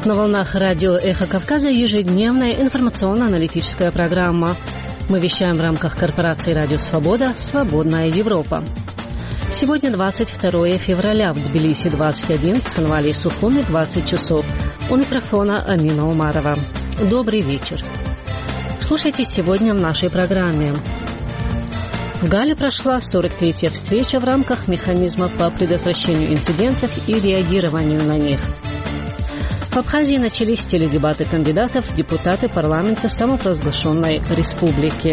На волнах радио «Эхо Кавказа» ежедневная информационно-аналитическая программа. Мы вещаем в рамках корпорации «Радио Свобода. Свободная Европа». Сегодня 22 февраля, в Тбилиси 21, в Цхинвале и Сухуми 20 часов. У микрофона Амина Умарова. Добрый вечер. Слушайте сегодня в нашей программе. В Гале прошла 43-я встреча в рамках механизмов по предотвращению инцидентов и реагированию на них. В Абхазии начались теледебаты кандидатов в депутаты парламента самопровозглашенной республики.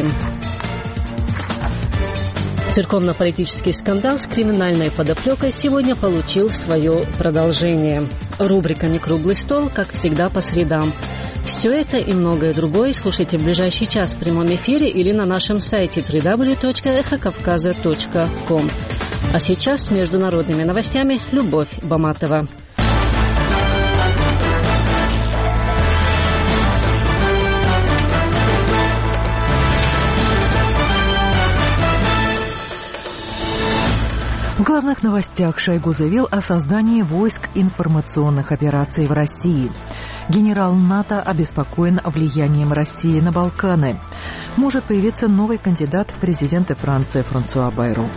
Церковно-политический скандал с криминальной подоплекой сегодня получил свое продолжение. Рубрика «Некруглый стол», как всегда, по средам. Все это и многое другое слушайте в ближайший час в прямом эфире или на нашем сайте www.ekhokavkaza.com. А сейчас с международными новостями Любовь Баматова. В главных новостях Шойгу заявил о создании войск информационных операций в России. Генерал НАТО обеспокоен влиянием России на Балканы. Может появиться новый кандидат в президенты Франции Франсуа Байру.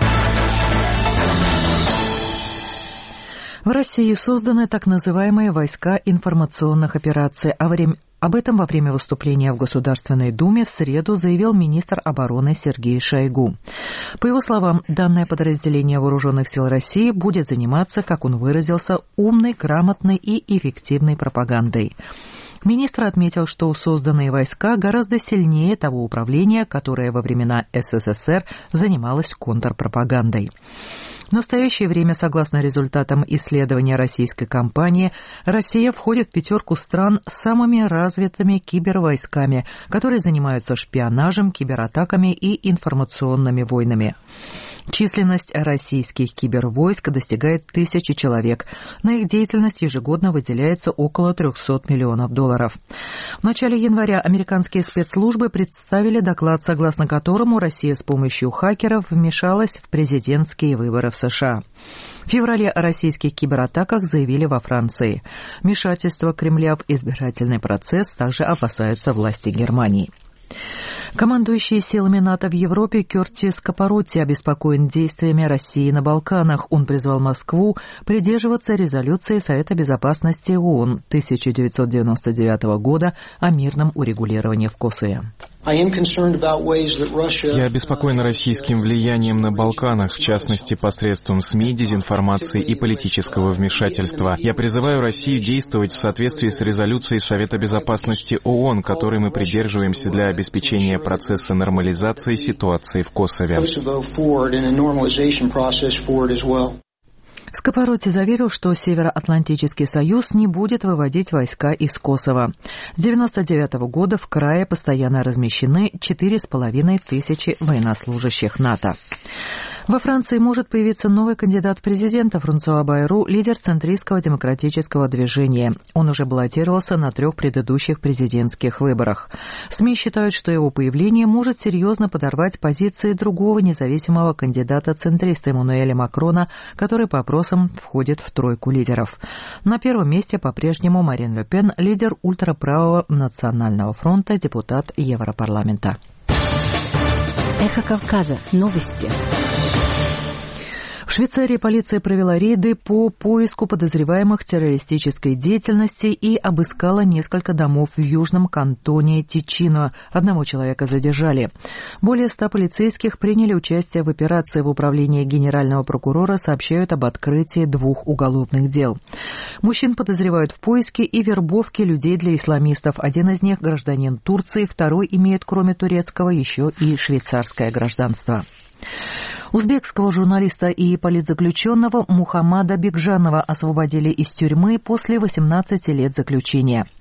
В России созданы так называемые войска информационных операций. Об этом во время выступления в Государственной Думе в среду заявил министр обороны Сергей Шойгу. По его словам, данное подразделение Вооруженных сил России будет заниматься, как он выразился, умной, грамотной и эффективной пропагандой. Министр отметил, что созданные войска гораздо сильнее того управления, которое во времена СССР занималось контрпропагандой. В настоящее время, согласно результатам исследования российской компании, Россия входит в 5 стран с самыми развитыми кибервойсками, которые занимаются шпионажем, кибератаками и информационными войнами. Численность российских кибервойск достигает 1000 человек. На их деятельность ежегодно выделяется около $300 миллионов. В начале января американские спецслужбы представили доклад, согласно которому Россия с помощью хакеров вмешалась в президентские выборы в США. В феврале о российских кибератаках заявили во Франции. Вмешательство Кремля в избирательный процесс также опасаются власти Германии. Командующий силами НАТО в Европе Кёртис Капаротти обеспокоен действиями России на Балканах. Он призвал Москву придерживаться резолюции Совета безопасности ООН 1999 года о мирном урегулировании в Косове. Я обеспокоен российским влиянием на Балканах, в частности, посредством СМИ, дезинформации и политического вмешательства. Я призываю Россию действовать в соответствии с резолюцией Совета безопасности ООН, которой мы придерживаемся для обеспечения процесса нормализации ситуации в Косове. Скопоротти заверил, что Североатлантический союз не будет выводить войска из Косово. С 1999 года в крае постоянно размещены 4500 военнослужащих НАТО. Во Франции может появиться новый кандидат в президенты Франсуа Байру, лидер центристского демократического движения. Он уже баллотировался на 3 предыдущих президентских выборах. СМИ считают, что его появление может серьезно подорвать позиции другого независимого кандидата-центриста Эммануэля Макрона, который по опросам входит в 3 лидеров. На первом месте по-прежнему Марин Ле Пен, лидер ультраправого Национального фронта, депутат Европарламента. Эхо Кавказа. Новости. В Швейцарии полиция провела рейды по поиску подозреваемых в террористической деятельности и обыскала несколько домов в южном кантоне Тичино. 1 человека задержали. Более 100 полицейских приняли участие в операции. В управлении генерального прокурора сообщают об открытии 2 уголовных дел. Мужчин подозревают в поиске и вербовке людей для исламистов. Один из них – гражданин Турции, второй имеет, кроме турецкого, еще и швейцарское гражданство. Узбекского журналиста и политзаключенного Мухаммада Бекжанова освободили из тюрьмы после 18 лет заключения.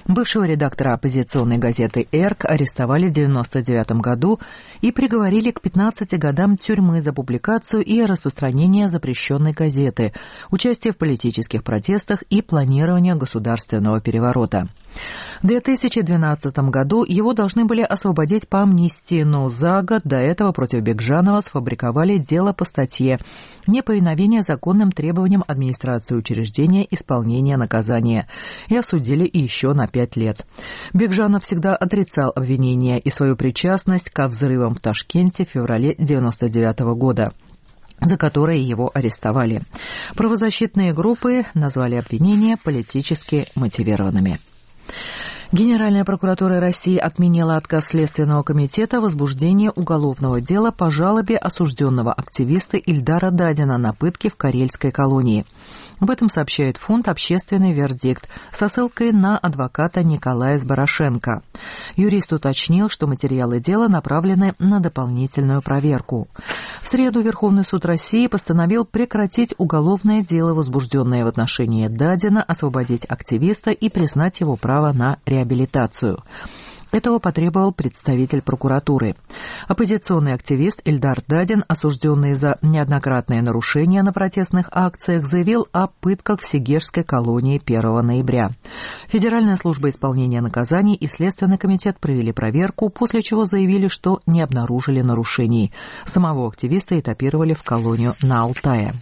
Бывшего редактора оппозиционной газеты «Эрк» арестовали в 1999 году и приговорили к 15 годам тюрьмы за публикацию и распространение запрещенной газеты, участие в политических протестах и планирование государственного переворота. В 2012 году его должны были освободить по амнистии, но за год до этого против Бекжанова сфабриковали дело по статье «Неповиновение законным требованиям администрации учреждения исполнения наказания» и осудили еще на 5 лет. Бекжанов всегда отрицал обвинения и свою причастность ко взрывам в Ташкенте в феврале 1999 года, за которые его арестовали. Правозащитные группы назвали обвинения политически мотивированными. Генеральная прокуратура России отменила отказ Следственного комитета в возбуждении уголовного дела по жалобе осужденного активиста Ильдара Дадина на пытки в карельской колонии. Об этом сообщает фонд «Общественный вердикт» со ссылкой на адвоката Николая Сборошенко. Юрист уточнил, что материалы дела направлены на дополнительную проверку. В среду Верховный суд России постановил прекратить уголовное дело, возбужденное в отношении Дадина, освободить активиста и признать его право на реабилитацию. Этого потребовал представитель прокуратуры. Оппозиционный активист Ильдар Дадин, осужденный за неоднократные нарушения на протестных акциях, заявил о пытках в Сегежской колонии 1 ноября. Федеральная служба исполнения наказаний и Следственный комитет провели проверку, после чего заявили, что не обнаружили нарушений. Самого активиста этапировали в колонию на Алтае.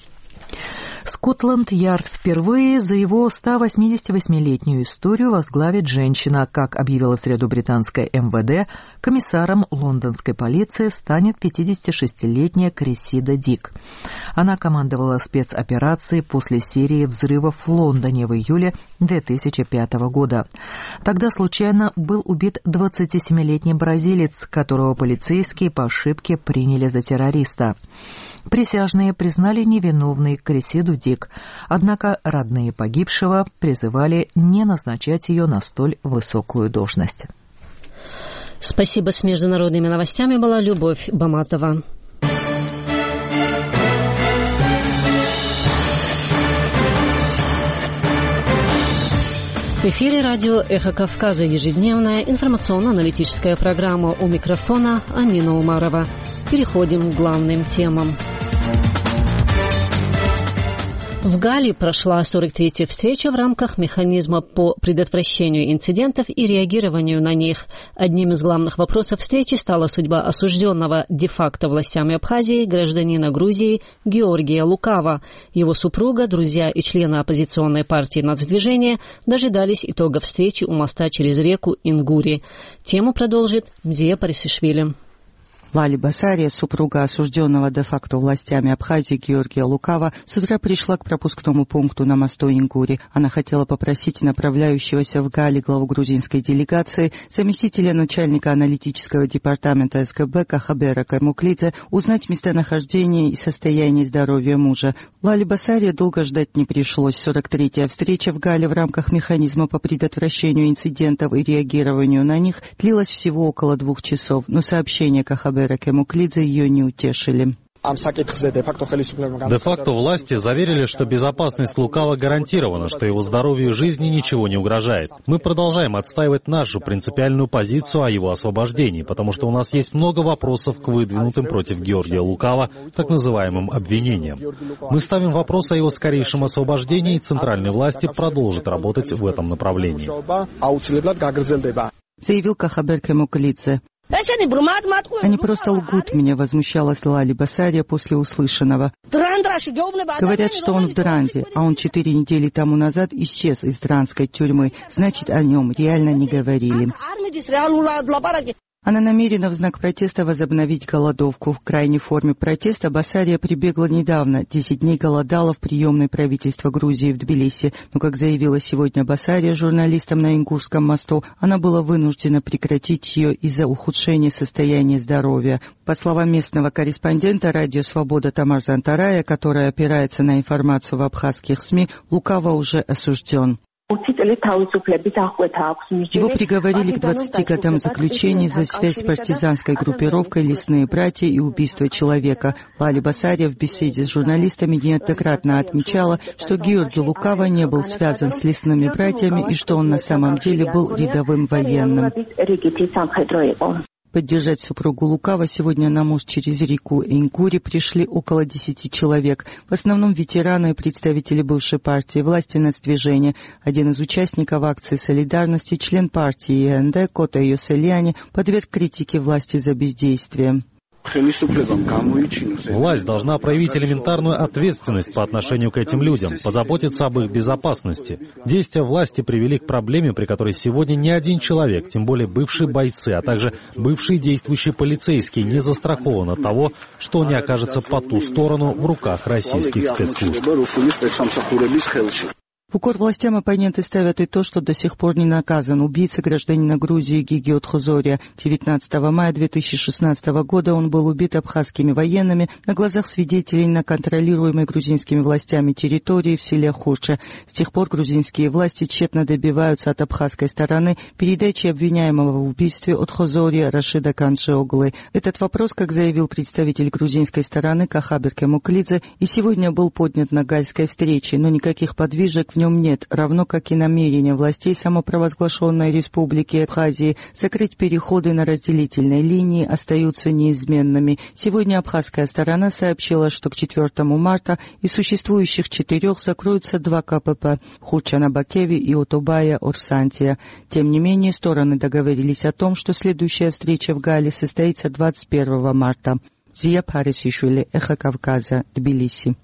Скотланд-Ярд впервые за его 188-летнюю историю возглавит женщина. Как объявила в среду британское МВД, комиссаром лондонской полиции станет 56-летняя Крессида Дик. Она командовала спецоперацией после серии взрывов в Лондоне в июле 2005 года. Тогда случайно был убит 27-летний бразилец, которого полицейские по ошибке приняли за террориста. Присяжные признали невиновной Крессиду Дик, однако родные погибшего призывали не назначать ее на столь высокую должность. Спасибо. С международными новостями была Любовь Баматова. В эфире радио «Эхо Кавказа», ежедневная информационно-аналитическая программа. У микрофона Амина Умарова. Переходим к главным темам. В Гали прошла 43-я встреча в рамках механизма по предотвращению инцидентов и реагированию на них. Одним из главных вопросов встречи стала судьба осужденного де-факто властями Абхазии гражданина Грузии Георгия Лукава. Его супруга, друзья и члены оппозиционной партии «Нацдвижение» дожидались итогов встречи у моста через реку Ингури. Тему продолжит Мзия Парисишвили. Лали Басария, супруга осужденного де-факто властями Абхазии Георгия Лукава, с утра пришла к пропускному пункту на мосту Ингури. Она хотела попросить направляющегося в Гали главу грузинской делегации, заместителя начальника аналитического департамента СГБ Кахабера Камуклидзе, узнать местонахождение и состояние здоровья мужа. Лали Басария долго ждать не пришлось. 43-я встреча в Гале в рамках механизма по предотвращению инцидентов и реагированию на них длилась всего около 2 часов, но сообщение Кахабера Камуклидзе ее не утешили. Де-факто власти заверили, что безопасность Лукава гарантирована, что его здоровью и жизни ничего не угрожает. Мы продолжаем отстаивать нашу принципиальную позицию о его освобождении, потому что у нас есть много вопросов к выдвинутым против Георгия Лукава так называемым обвинениям. Мы ставим вопрос о его скорейшем освобождении, и центральные власти продолжат работать в этом направлении. Заявил Кахабер Камуклидзе. Они просто лгут меня, возмущалась Лали Басария после услышанного. Говорят, что он в Дранде, а он 4 недели тому назад исчез из дранской тюрьмы. Значит, о нем реально не говорили. Она намерена в знак протеста возобновить голодовку. В крайней форме протеста Басария прибегла недавно. 10 дней голодала в приемной правительства Грузии в Тбилиси. Но, как заявила сегодня Басария журналистам на Ингурском мосту, она была вынуждена прекратить ее из-за ухудшения состояния здоровья. По словам местного корреспондента радио «Свобода» Тамар Зантарая, которая опирается на информацию в абхазских СМИ, Лукава уже осужден. Его приговорили к 20 годам заключения за связь с партизанской группировкой «Лесные братья» и убийство человека. Лали Басария в беседе с журналистами неоднократно отмечала, что Георгий Лукава не был связан с «Лесными братьями» и что он на самом деле был рядовым военным. Поддержать супругу Лукава сегодня на мост через реку Ингури пришли около 10 человек. В основном ветераны и представители бывшей партии «Властенность движения». Один из участников акции солидарности, член партии ЕНД Кота Йоселяни, подверг критике власти за бездействие. Власть должна проявить элементарную ответственность по отношению к этим людям, позаботиться об их безопасности. Действия власти привели к проблеме, при которой сегодня ни один человек, тем более бывшие бойцы, а также бывшие действующие полицейские, не застрахован от того, что он не окажется по ту сторону в руках российских спецслужб. В укор властям оппоненты ставят и то, что до сих пор не наказан убийца гражданина Грузии Гиги Отхозория. 19 мая 2016 года он был убит абхазскими военными на глазах свидетелей на контролируемой грузинскими властями территории в селе Хурча. С тех пор грузинские власти тщетно добиваются от абхазской стороны передачи обвиняемого в убийстве Отхозория Рашида Каншеоглы. Этот вопрос, как заявил представитель грузинской стороны Кахабер Кемуклидзе, и сегодня был поднят на гальской встрече, но никаких подвижек в нем нет, равно как и намерения властей самопровозглашенной Республики Абхазии закрыть переходы на разделительной линии остаются неизменными. Сегодня абхазская сторона сообщила, что к 4 марта из существующих 4 закроются 2 КПП – Хурча-на-Бакеви и Отобая-Орсантия. Тем не менее, стороны договорились о том, что следующая встреча в Гале состоится 21 марта. Зия Парисишвили, Эхо Кавказа, Тбилиси.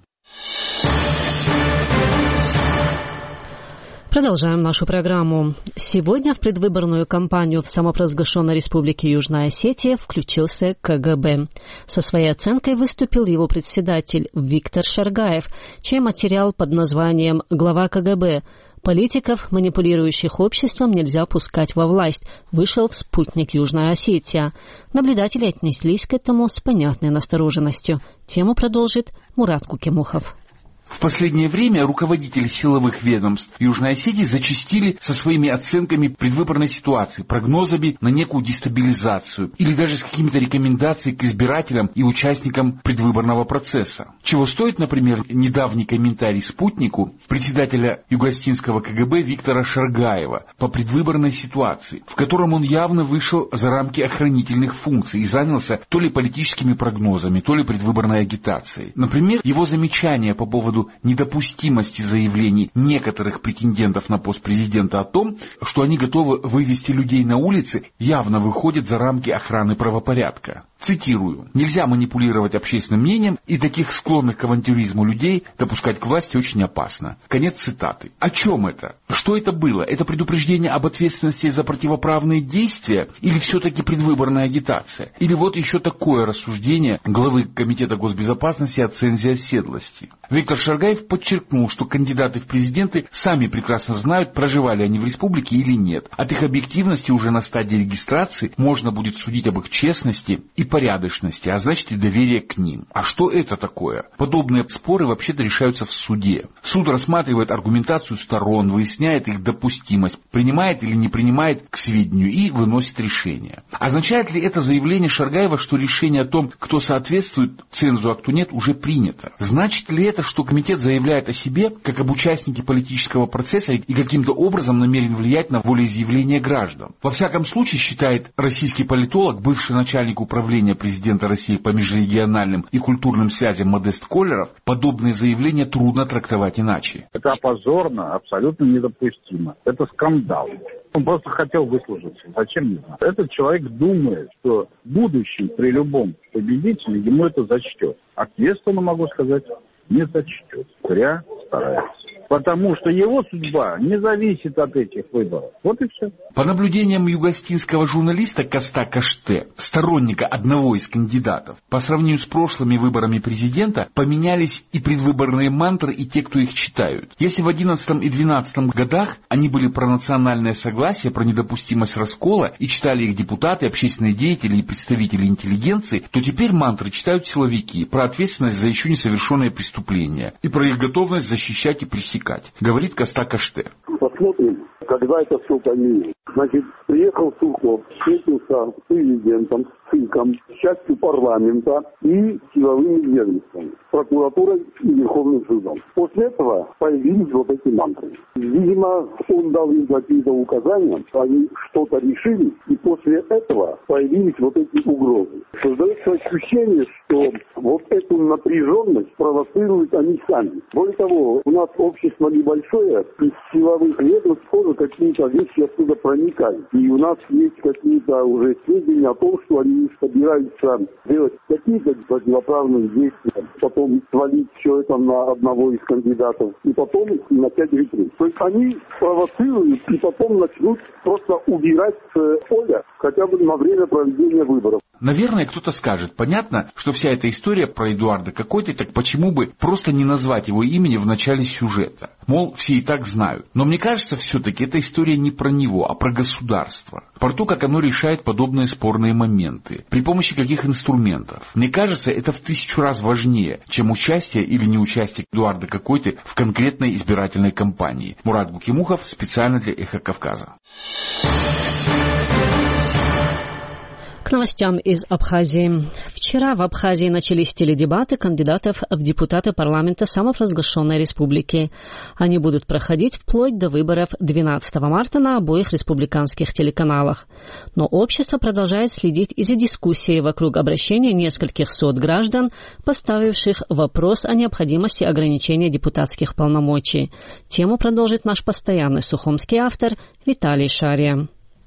Продолжаем нашу программу. Сегодня в предвыборную кампанию в самопровозглашенной Республике Южная Осетия включился КГБ. Со своей оценкой выступил его председатель Виктор Шаргаев, чей материал под названием «Глава КГБ. Политиков, манипулирующих обществом, нельзя пускать во власть», вышел в «Спутник Южная Осетия». Наблюдатели отнеслись к этому с понятной настороженностью. Тему продолжит Мурат Кукемухов. В последнее время руководители силовых ведомств Южной Осетии зачастили со своими оценками предвыборной ситуации, прогнозами на некую дестабилизацию или даже с какими-то рекомендациями к избирателям и участникам предвыборного процесса. Чего стоит, например, недавний комментарий «Спутнику» председателя юго-осетинского КГБ Виктора Шаргаева по предвыборной ситуации, в котором он явно вышел за рамки охранительных функций и занялся то ли политическими прогнозами, то ли предвыборной агитацией. Например, его замечания по поводу недопустимости заявлений некоторых претендентов на пост президента о том, что они готовы вывести людей на улицы, явно выходит за рамки охраны правопорядка. Цитирую: «Нельзя манипулировать общественным мнением, и таких склонных к авантюризму людей допускать к власти очень опасно». Конец цитаты. О чем это? Что это было? Это предупреждение об ответственности за противоправные действия или все-таки предвыборная агитация? Или вот еще такое рассуждение главы Комитета госбезопасности о цензе оседлости. Виктор Шаргаев подчеркнул, что кандидаты в президенты сами прекрасно знают, проживали они в республике или нет. От их объективности уже на стадии регистрации можно будет судить об их честности и порядочности, а значит и доверие к ним. А что это такое? Подобные споры вообще-то решаются в суде. Суд рассматривает аргументацию сторон, выясняет их допустимость, принимает или не принимает к сведению и выносит решение. Означает ли это заявление Шаргаева, что решение о том, кто соответствует цензу, а кто нет, уже принято? Значит ли это, что комитет заявляет о себе как об участнике политического процесса и каким-то образом намерен влиять на волеизъявление граждан? Во всяком случае, считает российский политолог, бывший начальник управления президента России по межрегиональным и культурным связям Модест Колеров, подобные заявления трудно трактовать иначе. Это позорно, абсолютно недопустимо. Это скандал. Он просто хотел выслужиться. Зачем, не знаю. Этот человек думает, что в будущем при любом победителе ему это зачтет. А ответственно могу сказать, не зачтет. Зря старается. Потому что его судьба не зависит от этих выборов. Вот и все. По наблюдениям юго-осетинского журналиста Коста Каште, сторонника одного из кандидатов, по сравнению с прошлыми выборами президента поменялись и предвыборные мантры, и те, кто их читают. Если в 2011 и 2012 годах они были про национальное согласие, про недопустимость раскола, и читали их депутаты, общественные деятели и представители интеллигенции, то теперь мантры читают силовики про ответственность за еще несовершенные преступления и про их готовность защищать и пресекать протекать, говорит Костак Аштер. Посмотрим, когда это все поменяется. Значит, приехал Сухов, встретился с президентом, с ЦИКом, с частью парламента и силовыми ведомствами, прокуратурой и Верховным судом. После этого появились вот эти мантры. Видимо, он дал им какие-то указания, они что-то решили, и после этого появились вот эти угрозы. Создается ощущение, что вот эту напряженность провоцируют они сами. Более того, у нас общество небольшое, из силовых ведомств тоже какие-то вещи оттуда проникают. И у нас есть какие-то уже сведения о том, что они собираются делать какие-то противоправные действия, потом свалить все это на одного из кандидатов, и потом начать репрессии. То есть они провоцируют и потом начнут просто убирать с поля хотя бы на время проведения выборов. Наверное, кто-то скажет, понятно, что вся эта история про Эдуарда Какойты, так почему бы просто не назвать его имени в начале сюжета? Мол, все и так знают. Но мне кажется, все-таки эта история не про него, а про государство. Про то, как оно решает подобные спорные моменты. При помощи каких инструментов. Мне кажется, это в 1000 раз важнее, чем участие или неучастие Эдуарда Какойты в конкретной избирательной кампании. Мурат Гукимухов специально для «Эхо Кавказа». К новостям из Абхазии. Вчера в Абхазии начались теледебаты кандидатов в депутаты парламента самопровозглашенной республики. Они будут проходить вплоть до выборов 12 марта на обоих республиканских телеканалах. Но общество продолжает следить и за дискуссией вокруг обращения нескольких сот граждан, поставивших вопрос о необходимости ограничения депутатских полномочий. Тему продолжит наш постоянный сухумский автор Виталий Шария.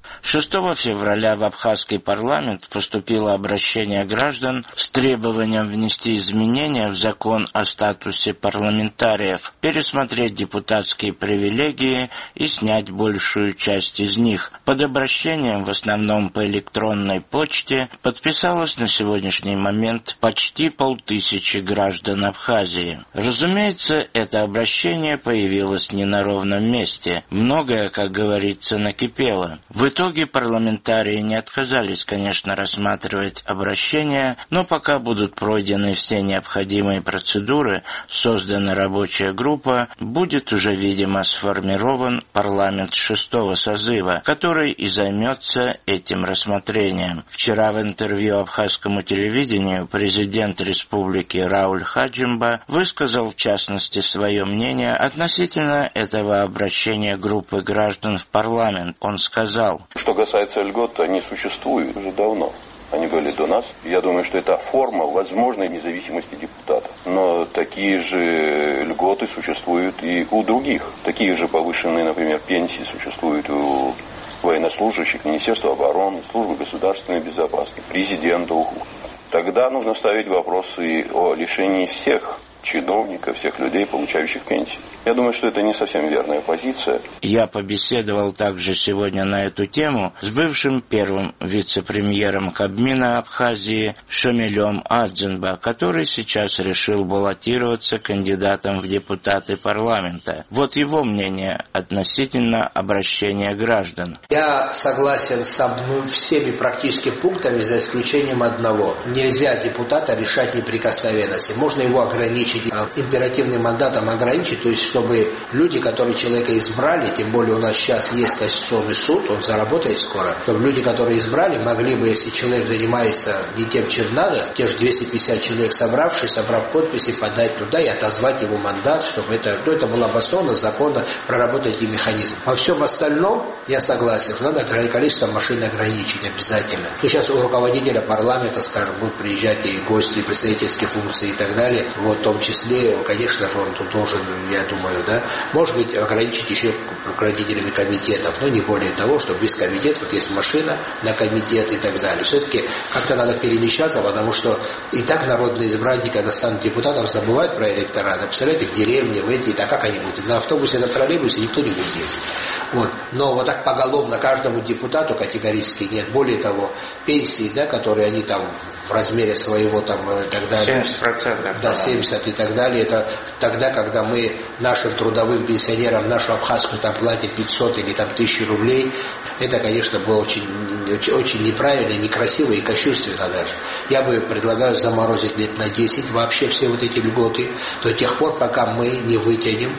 6 февраля в абхазский парламент поступило обращение граждан с требованием внести изменения в закон о статусе парламентариев, пересмотреть депутатские привилегии и снять большую часть из них. Под обращением, в основном по электронной почте, подписалось на сегодняшний момент почти 500 граждан Абхазии. Разумеется, это обращение появилось не на ровном месте. Многое, как говорится, накипело. В итоге парламентарии не отказались, конечно, рассматривать обращения, но пока будут пройдены все необходимые процедуры, создана рабочая группа, будет уже, видимо, сформирован парламент 6-го созыва, который и займется этим рассмотрением. Вчера в интервью абхазскому телевидению президент республики Рауль Хаджимба высказал, в частности, свое мнение относительно этого обращения группы граждан в парламент. Он сказал: что касается льгот, они существуют уже давно. Они были до нас. Я думаю, что это форма возможной независимости депутата. Но такие же льготы существуют и у других. Такие же повышенные, например, пенсии существуют у военнослужащих, Министерства обороны, Службы государственной безопасности, президента. Тогда нужно ставить вопросы о лишении всех чиновников, всех людей, получающих пенсии. Я думаю, что это не совсем верная позиция. Я побеседовал также сегодня на эту тему с бывшим первым вице-премьером Кабмина Абхазии Шамилем Адзинба, который сейчас решил баллотироваться кандидатом в депутаты парламента. Вот его мнение относительно обращения граждан. Я согласен со всеми практически пунктами, за исключением одного. Нельзя депутата решать неприкосновенности. Можно его ограничить, императивным мандатом ограничить, то есть чтобы люди, которые человека избрали, тем более у нас сейчас есть Конституционный суд, он заработает скоро, чтобы люди, которые избрали, могли бы, если человек занимается не тем, чем надо, те же 250 человек собрав подписи, подать туда и отозвать его мандат, чтобы это было обосновано, законно проработать и механизм. Во всем остальном я согласен, что надо количество машин ограничить обязательно. Ну, сейчас у руководителя парламента, скажем, будут приезжать и гости, и представительские функции и так далее, вот в том числе, конечно же, он тут должен, я думаю, может быть, ограничить еще руководителями комитетов, но не более того, что без комитета, вот есть машина на комитет и так далее. Все-таки как-то надо перемещаться, потому что и так народные избранники, когда станут депутатом, забывают про электорат. Представляете, в деревне, в эти, так как они будут? На автобусе, на троллейбусе никто не будет ездить. Вот. Но вот так поголовно каждому депутату категорически нет. Более того, пенсии, которые они там в размере своего там и так далее. 70%. Да, 70 и так далее. Это тогда, когда мы нашим трудовым пенсионерам нашу абхазскую там платим 500 или там 1000 рублей. Это, конечно, было очень неправильно, некрасиво и кощунственно даже. Я бы предлагаю заморозить лет на 10 вообще все вот эти льготы до тех пор, пока мы не вытянем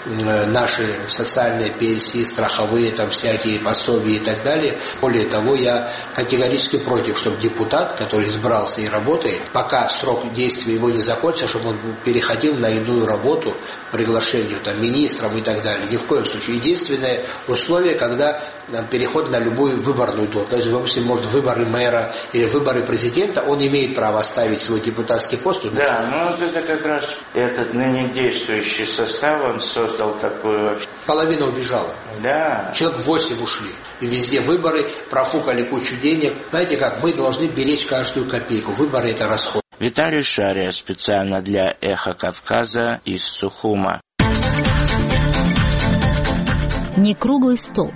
наши социальные пенсии, страховые, там всякие пособия и так далее. Более того, я категорически против, чтобы депутат, который избрался и работает, пока срок действия его не закончится, чтобы он переходил на иную работу, приглашению там, министрам и так далее. Ни в коем случае. Единственное условие, когда переход на любую выборную должность. То есть, допустим, может, выборы мэра или выборы президента, он имеет право оставить свой депутатский пост. Да, ну вот это как раз этот ныне действующий состав, он создал такую... Половина убежала. Да. Человек 8 ушли. И везде выборы, профукали кучу денег. Знаете как, мы должны беречь каждую копейку. Выборы – это расход. Виталий Шария специально для «Эхо Кавказа» из Сухума. Не круглый стол.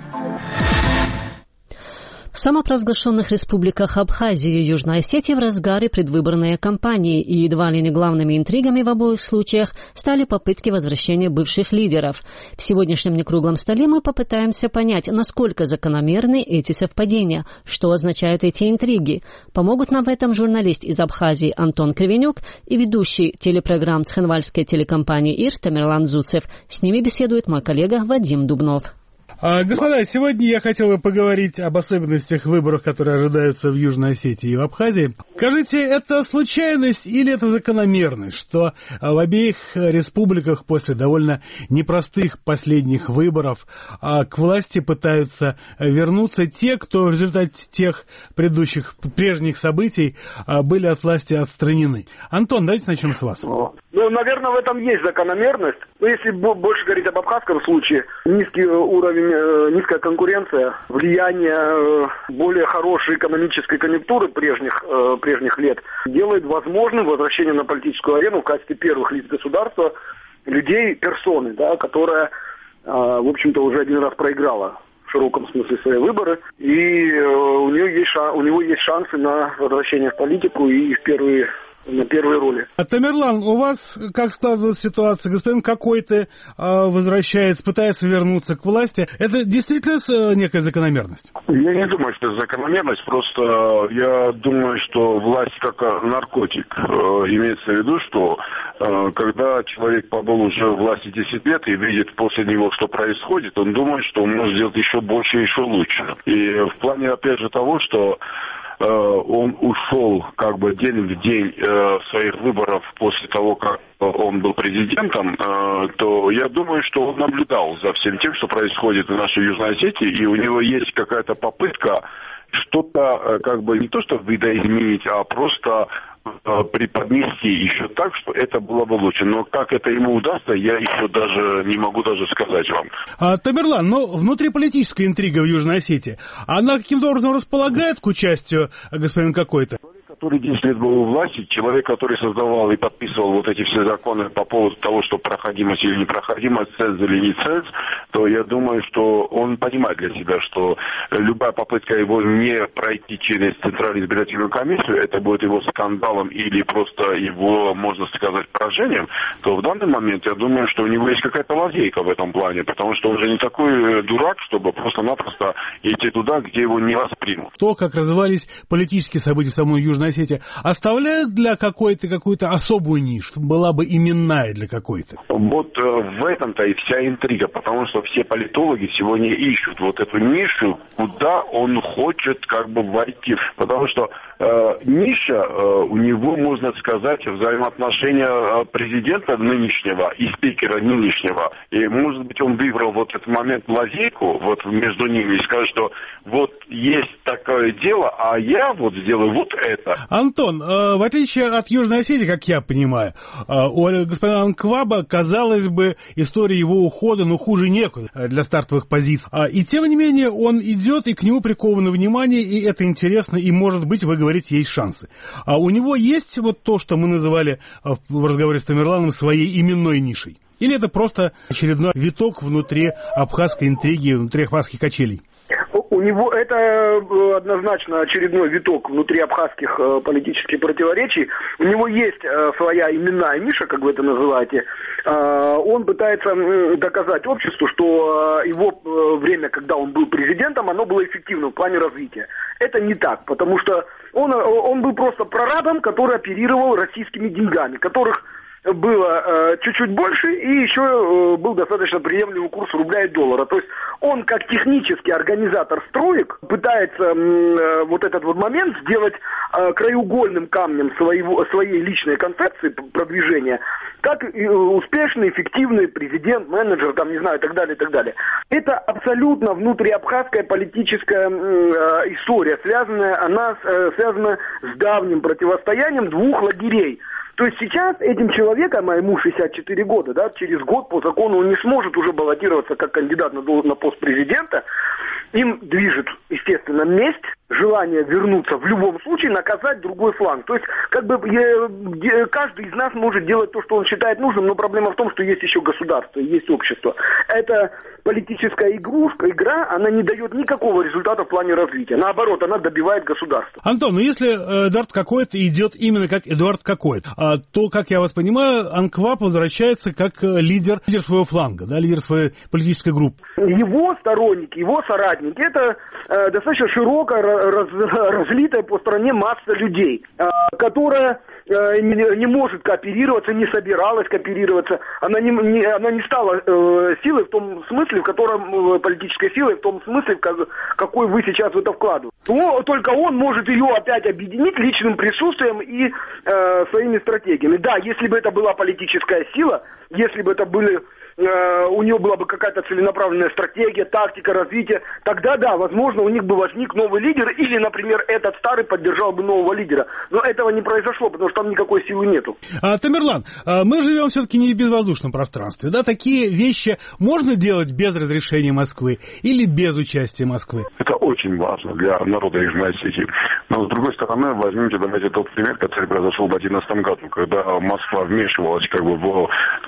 В самопровозглашенных республиках Абхазии и Южной Осетии в разгаре предвыборной кампании, и едва ли не главными интригами в обоих случаях стали попытки возвращения бывших лидеров. В сегодняшнем некруглом столе мы попытаемся понять, насколько закономерны эти совпадения, что означают эти интриги. Помогут нам в этом журналист из Абхазии Антон Кривенюк и ведущий телепрограмм цхинвальской телекомпании ИР Тамерлан Зуцев. С ними беседует мой коллега Вадим Дубнов. Господа, сегодня я хотел бы поговорить об особенностях выборов, которые ожидаются в Южной Осетии и в Абхазии. Скажите, это случайность или это закономерность, что в обеих республиках после довольно непростых последних выборов к власти пытаются вернуться те, кто в результате тех прежних событий были от власти отстранены? Антон, давайте начнем с вас. Ну, наверное, в этом есть закономерность. Но если больше говорить об абхазском случае, низкий уровень, низкая конкуренция, влияние более хорошей экономической конъюнктуры прежних лет делает возможным возвращение на политическую арену в качестве первых лиц государства людей, персоны, да, которая, в общем-то, уже один раз проиграла в широком смысле свои выборы, и у него есть шансы на возвращение в политику и на первые роли. Тамерлан, у вас как складывалась ситуация? Господин какой-то возвращается, пытается вернуться к власти. Это действительно некая закономерность? Я не думаю, что это закономерность. Просто я думаю, что власть как наркотик. Имеется в виду, что когда человек побыл уже в власти 10 лет и видит после него, что происходит, он думает, что он может сделать еще больше и еще лучше. И в плане, опять же, того, что он ушел как бы день в день своих выборов после того, как он был президентом, то я думаю, что он наблюдал за всем тем, что происходит в нашей Южной Осетии, и у него есть какая-то попытка что-то как бы не то что видоизменить, а просто преподнести еще так, что это было бы лучше. Но как это ему удастся, я еще даже не могу даже сказать вам. Тамерлан, но внутриполитическая интрига в Южной Осетии, она каким-то образом располагает к участию господина какой-то? Который 10 лет был у власти, человек, который создавал и подписывал вот эти все законы по поводу того, что проходимость или непроходимость, ценз или не ценз, то я думаю, что он понимает для себя, что любая попытка его не пройти через Центральную избирательную комиссию, это будет его скандалом или просто его, можно сказать, поражением, то в данный момент я думаю, что у него есть какая-то лазейка в этом плане, потому что он же не такой дурак, чтобы просто-напросто идти туда, где его не воспримут. То, как развивались политические события в самой Южной Осетии, оставляет для какую-то особую нишу, была бы именная для какой-то? Вот в этом-то и вся интрига, потому что все политологи сегодня ищут вот эту нишу, куда он хочет как бы войти, потому что ниша у него, можно сказать, взаимоотношения президента нынешнего и спикера нынешнего, и может быть он выбрал вот этот момент лазейку вот между ними и скажет, что вот есть такое дело, а я вот сделаю вот это. Антон, в отличие от Южной Осетии, как я понимаю, у господина Анкваба, казалось бы, история его ухода, хуже некуда для стартовых позиций. И тем не менее, он идет, и к нему приковано внимание, и это интересно, и, может быть, вы говорите, есть шансы. А у него есть вот то, что мы называли в разговоре с Тамерланом своей именной нишей? Или это просто очередной виток внутри абхазской интриги, внутри абхазских качелей? У него это однозначно очередной виток внутри абхазских политических противоречий. У него есть своя именная ниша, как вы это называете. Он пытается доказать обществу, что его время, когда он был президентом, оно было эффективным в плане развития. Это не так, потому что он был просто прорабом, который оперировал российскими деньгами, которых было чуть-чуть больше, и еще был достаточно приемлемый курс рубля и доллара. То есть он, как технический организатор строек, пытается вот этот вот момент сделать краеугольным камнем своей личной концепции продвижения, как успешный, эффективный президент, менеджер, там, не знаю, и так далее, и так далее. Это абсолютно внутриабхазская политическая история, связана с давним противостоянием двух лагерей. То есть сейчас этим человеком, а ему 64 года, да, через год по закону он не сможет уже баллотироваться как кандидат на пост президента. Им движет, естественно, месть, желание вернуться в любом случае, наказать другой фланг. То есть, как бы, каждый из нас может делать то, что он считает нужным, но проблема в том, что есть еще государство, есть общество. Это политическая игра, она не дает никакого результата в плане развития. Наоборот, она добивает государство. Антон, ну если Эдуард Какой-то идет именно как Эдуард Какой-то, то, как я вас понимаю, АНКВАП возвращается как лидер своего фланга, да, лидер своей политической группы. Его сторонники, его соратники, это достаточно широкая, разлитая по стране масса людей, которая не может кооперироваться, не собиралась кооперироваться, она не стала силой в том смысле, в котором политической силой, в том смысле, какой вы сейчас в это вкладываете. Только он может ее опять объединить личным присутствием и своими стратегиями. Да, если бы это была политическая сила, если бы это были у нее была бы какая-то целенаправленная стратегия, тактика развития, тогда да, возможно, у них бы возник новый лидер, или, например, этот старый поддержал бы нового лидера. Но этого не произошло, потому что там никакой силы нету. Тамерлан, мы живем все-таки не в безвоздушном пространстве, да? Такие вещи можно делать без разрешения Москвы или без участия Москвы? Это очень важно для народа Южной Осетии. Но, с другой стороны, возьмите, давайте тот пример, который произошел в 2011 году, когда Москва вмешивалась как бы в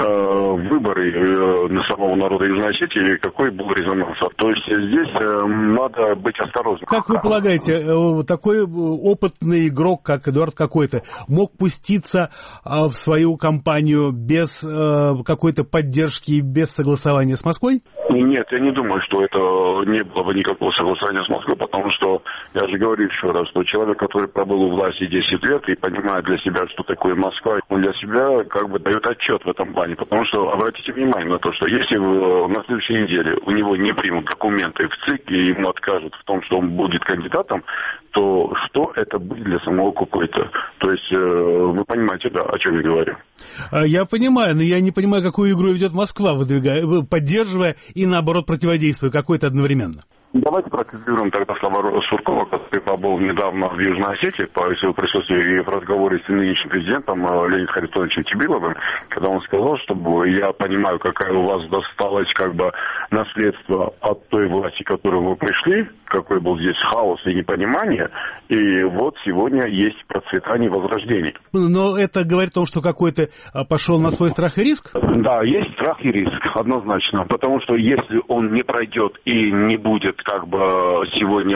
выборы на самого народа Южной Осетии, какой был резонанс. То есть здесь надо быть осторожным. Как вы полагаете, такой опытный игрок, как Эдуард Какой-то, мог пуститься в свою кампанию без какой-то поддержки и без согласования с Москвой? Нет, я не думаю, что это не было бы никакого согласования с Москвой, потому что, я же говорю еще раз, что человек, который пробыл у власти 10 лет и понимает для себя, что такое Москва, он для себя как бы дает отчет в этом плане, потому что, обратите внимание на то, что если на следующей неделе у него не примут документы в ЦИК и ему откажут в том, что он будет кандидатом, то что это будет для самого Какой-то? То есть, вы понимаете, да, о чем я говорю? Я понимаю, но я не понимаю, какую игру ведет Москва, поддерживая и, наоборот, противодействуя Какой-то одновременно. Давайте процитируем тогда слова Суркова, который побыл недавно в Южной Осетии по своему присутствию и в разговоре с нынешним президентом Леонидом Харитоновичем Тибиловым, когда он сказал, что я понимаю, какая у вас досталось как бы наследство от той власти, к которой вы пришли, какой был здесь хаос и непонимание, и вот сегодня есть процветание и возрождение. Но это говорит о том, что Какой-то пошел на свой страх и риск? Да, есть страх и риск, однозначно, потому что если он не пройдет и не будет как бы сегодня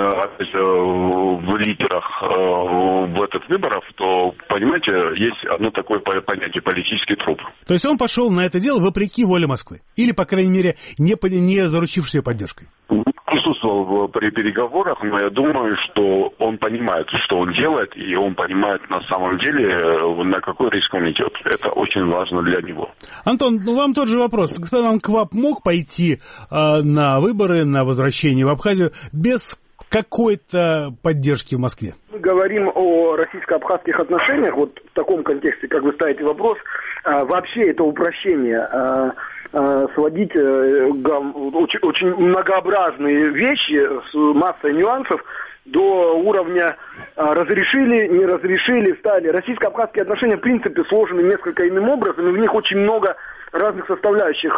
в лидерах в этот выборов, то, понимаете, есть одно такое понятие — политический труп. То есть он пошел на это дело вопреки воле Москвы? Или, по крайней мере, не заручившись ее поддержкой? Присутствовал при переговорах, но я думаю, что он понимает, что он делает, и он понимает на самом деле, на какой риск он идет. Это очень важно для него. Антон, вам тот же вопрос. Господин АНКВАП мог пойти на выборы, на возвращение в Абхазию без какой-то поддержки в Москве? Мы говорим о российско-абхазских отношениях, вот в таком контексте, как вы ставите вопрос, вообще это упрощение. Сводить очень многообразные вещи с массой нюансов до уровня разрешили, не разрешили, стали. Российско-абхазские отношения, в принципе, сложены несколько иным образом, и в них очень много разных составляющих.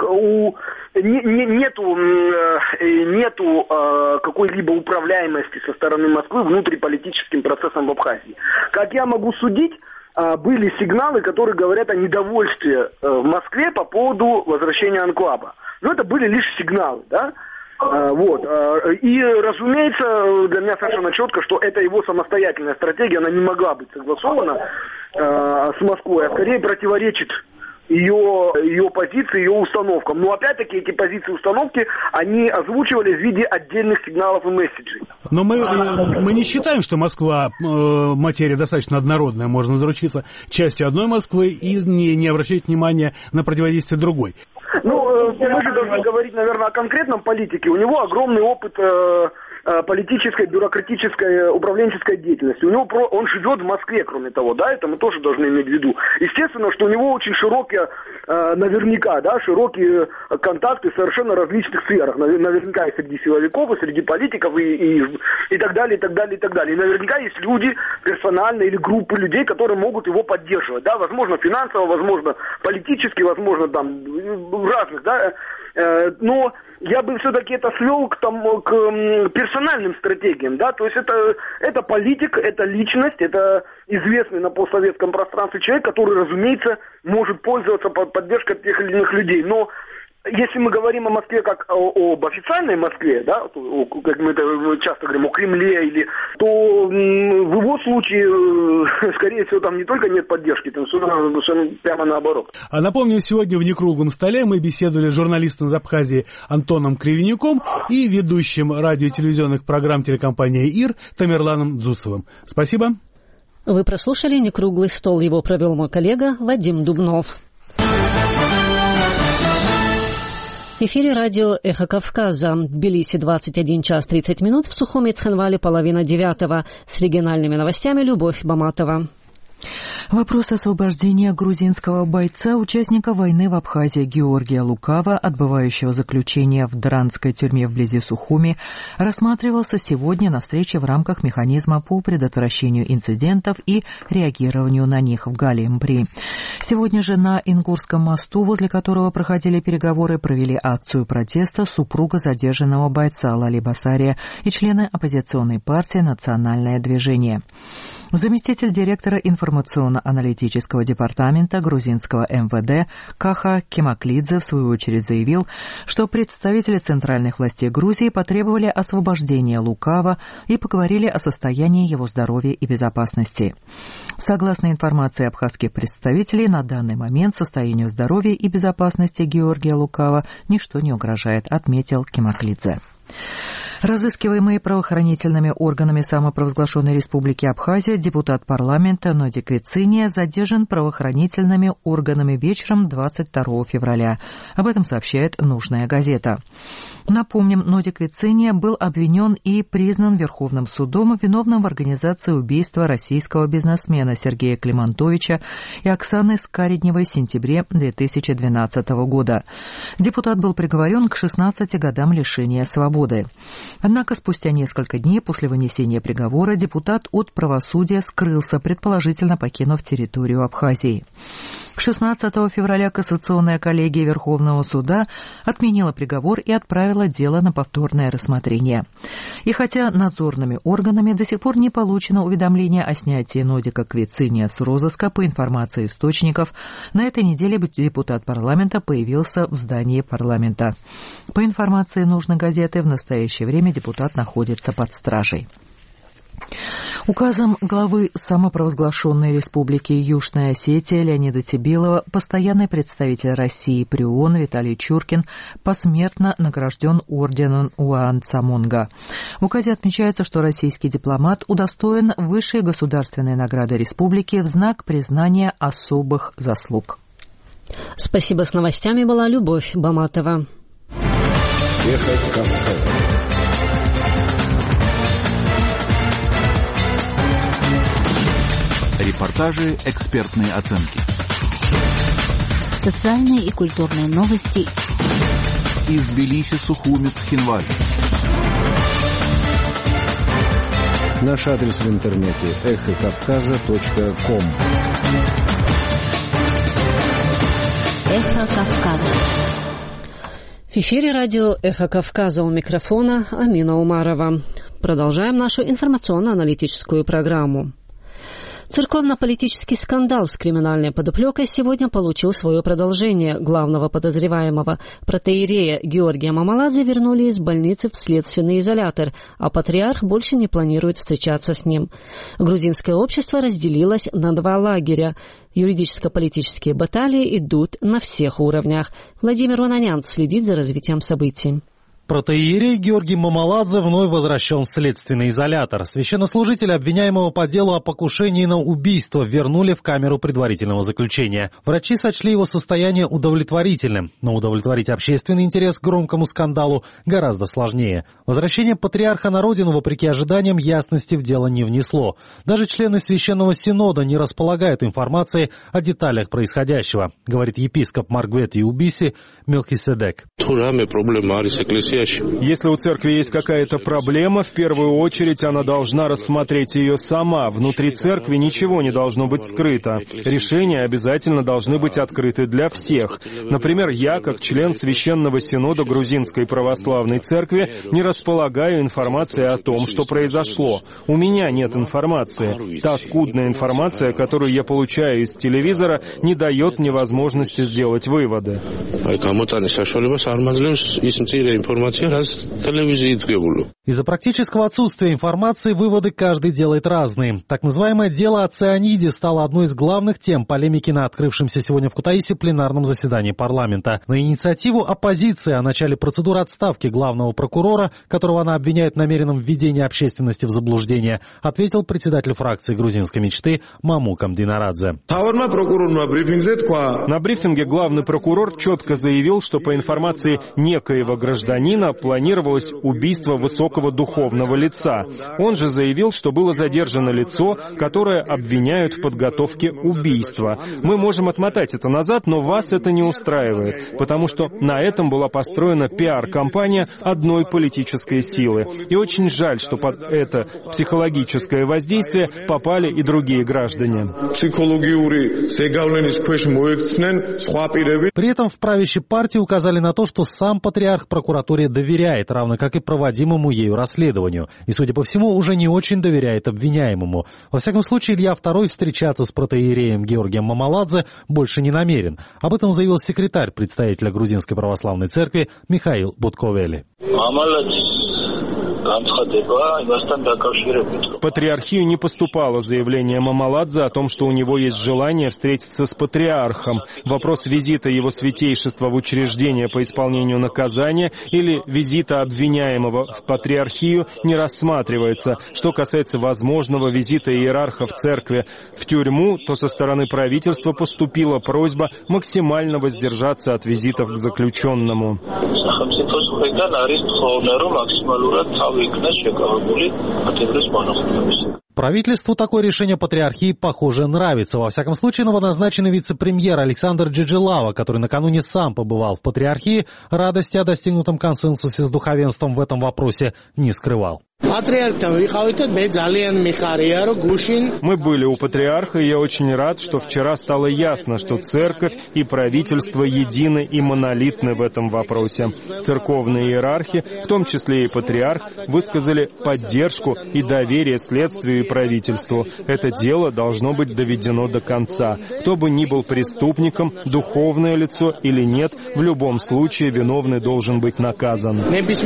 Нету какой-либо управляемости со стороны Москвы внутриполитическим процессом в Абхазии. Как я могу судить, были сигналы, которые говорят о недовольстве в Москве по поводу возвращения анклава. Но это были лишь сигналы, да? Вот. И, разумеется, для меня совершенно четко, что это его самостоятельная стратегия, она не могла быть согласована с Москвой, а скорее противоречит ее позиции, ее установкам. Но опять-таки эти позиции и установки, они озвучивались в виде отдельных сигналов и месседжей. Но мы не считаем, что Москва материя достаточно однородная. Можно заручиться частью одной Москвы и не обращать внимания на противодействие другой. Ну, мы же должны говорить, наверное, о конкретном политике. У него огромный опыт политической, бюрократической, управленческой деятельности. Он живет в Москве, кроме того, да, это мы тоже должны иметь в виду. Естественно, что у него очень широкие, наверняка, да, широкие контакты в совершенно различных сферах. Наверняка и среди силовиков, и среди политиков, и так далее, и так далее, и так далее. И наверняка есть люди персонально или группы людей, которые могут его поддерживать, да, возможно, финансово, возможно, политически, возможно, там, разных, да, но я бы все-таки это свел к персональным стратегиям, да, то есть это политик, это личность, это известный на постсоветском пространстве человек, который, разумеется, может пользоваться поддержкой тех или иных людей, но если мы говорим о Москве как об официальной Москве, да, как мы это часто говорим, о Кремле, то в его случае, скорее всего, там не только нет поддержки, там все прямо наоборот. А напомню, сегодня в «Некруглом столе» мы беседовали с журналистом из Абхазии Антоном Кривенюком и ведущим радио- и телевизионных программ телекомпании «ИР» Тамерланом Дзуцевым. Спасибо. Вы прослушали «Некруглый стол». Его провел мой коллега Вадим Дубнов. В эфире радио «Эхо Кавказа». В Тбилиси 21 час 30 минут, в Сухуми и Цхинвале 8:30. С региональными новостями Любовь Баматова. Вопрос освобождения грузинского бойца, участника войны в Абхазии Георгия Лукава, отбывающего заключение в Дранской тюрьме вблизи Сухуми, рассматривался сегодня на встрече в рамках механизма по предотвращению инцидентов и реагированию на них в Галиемпри. Сегодня же на Ингурском мосту, возле которого проходили переговоры, провели акцию протеста супруга задержанного бойца Лали Басария и члены оппозиционной партии «Национальное движение». Заместитель директора информационно-аналитического департамента грузинского МВД Каха Кемаклидзе в свою очередь заявил, что представители центральных властей Грузии потребовали освобождения Лукава и поговорили о состоянии его здоровья и безопасности. Согласно информации абхазских представителей, на данный момент состоянию здоровья и безопасности Георгия Лукава ничто не угрожает, отметил Кемаклидзе. Разыскиваемый правоохранительными органами самопровозглашенной Республики Абхазия депутат парламента Нодик Вициния задержан правоохранительными органами вечером 22 февраля. Об этом сообщает «Нужная газета». Напомним, Нодик Вициния был обвинен и признан Верховным судом виновным в организации убийства российского бизнесмена Сергея Климантовича и Оксаны Скаредневой в сентябре 2012 года. Депутат был приговорен к 16 годам лишения свободы. Однако спустя несколько дней после вынесения приговора депутат от правосудия скрылся, предположительно покинув территорию Абхазии. 16 февраля Кассационная коллегия Верховного суда отменила приговор и отправила дело на повторное рассмотрение. И хотя надзорными органами до сих пор не получено уведомление о снятии Нодика Квициния с розыска, по информации источников, на этой неделе депутат парламента появился в здании парламента. По информации «Нужной газеты», в настоящее время депутат находится под стражей. Указом главы самопровозглашенной Республики Южная Осетия Леонида Тебилова постоянный представитель России при ООН Виталий Чуркин посмертно награжден орденом Уаан Цамонга. В указе отмечается, что российский дипломат удостоен высшей государственной награды республики в знак признания особых заслуг. Спасибо. С новостями была Любовь Баматова. Ехать Кавказа. Репортажи, экспертные оценки. Социальные и культурные новости. Из Тбилиси, Сухуми, Цхинвале. Наш адрес в интернете эхокавказа.ком. Эхо Кавказа. В эфире радио «Эхо Кавказа», у микрофона Амина Умарова. Продолжаем нашу информационно-аналитическую программу. Церковно-политический скандал с криминальной подоплекой сегодня получил свое продолжение. Главного подозреваемого протоиерея Георгия Мамаладзе вернули из больницы в следственный изолятор, а патриарх больше не планирует встречаться с ним. Грузинское общество разделилось на два лагеря. Юридическо-политические баталии идут на всех уровнях. Владимир Вананян следит за развитием событий. Протоиерей Георгий Мамаладзе вновь возвращен в следственный изолятор. Священнослужителя, обвиняемого по делу о покушении на убийство, вернули в камеру предварительного заключения. Врачи сочли его состояние удовлетворительным, но удовлетворить общественный интерес к громкому скандалу гораздо сложнее. Возвращение патриарха на родину, вопреки ожиданиям, ясности в дело не внесло. Даже члены Священного Синода не располагают информацией о деталях происходящего, говорит епископ Маргвет Иубиси Мелхиседек. Если у церкви есть какая-то проблема, в первую очередь она должна рассмотреть ее сама. Внутри церкви ничего не должно быть скрыто. Решения обязательно должны быть открыты для всех. Например, я, как член Священного Синода Грузинской Православной Церкви, не располагаю информацией о том, что произошло. У меня нет информации. Та скудная информация, которую я получаю из телевизора, не дает мне возможности сделать выводы. Из-за практического отсутствия информации выводы каждый делает разные. Так называемое дело о цианиде стало одной из главных тем полемики на открывшемся сегодня в Кутаиси пленарном заседании парламента. На инициативу оппозиции о начале процедуры отставки главного прокурора, которого она обвиняет в намеренном введении общественности в заблуждение, ответил председатель фракции грузинской мечты Мамукам Динарадзе. На брифинге главный прокурор четко заявил, что по информации некоего гражданина планировалось убийство высокого духовного лица. Он же заявил, что было задержано лицо, которое обвиняют в подготовке убийства. Мы можем отмотать это назад, но вас это не устраивает, потому что на этом была построена пиар-компания одной политической силы. И очень жаль, что под это психологическое воздействие попали и другие граждане. При этом в правящей партии указали на то, что сам патриарх прокуратуре доверяет, равно как и проводимому ею расследованию. И, судя по всему, уже не очень доверяет обвиняемому. Во всяком случае, Илья II встречаться с протоиереем Георгием Мамаладзе больше не намерен. Об этом заявил секретарь представителя Грузинской Православной Церкви Михаил Будковели. В патриархию не поступало заявление Мамаладзе о том, что у него есть желание встретиться с патриархом. Вопрос визита его святейшества в учреждение по исполнению наказания или визита обвиняемого в патриархию не рассматривается. Что касается возможного визита иерарха в церкви в тюрьму, то со стороны правительства поступила просьба максимально воздержаться от визитов к заключенному. Правительству такое решение патриархии, похоже, нравится. Во всяком случае, новоназначенный вице-премьер Александр Джиджилава, который накануне сам побывал в патриархии, радости о достигнутом консенсусе с духовенством в этом вопросе не скрывал. Мы были у патриарха, и я очень рад, что вчера стало ясно, что церковь и правительство едины и монолитны в этом вопросе. Церковные иерархи, в том числе и патриарх, высказали поддержку и доверие следствию и правительству. Это дело должно быть доведено до конца. Кто бы ни был преступником, духовное лицо или нет, в любом случае виновный должен быть наказан.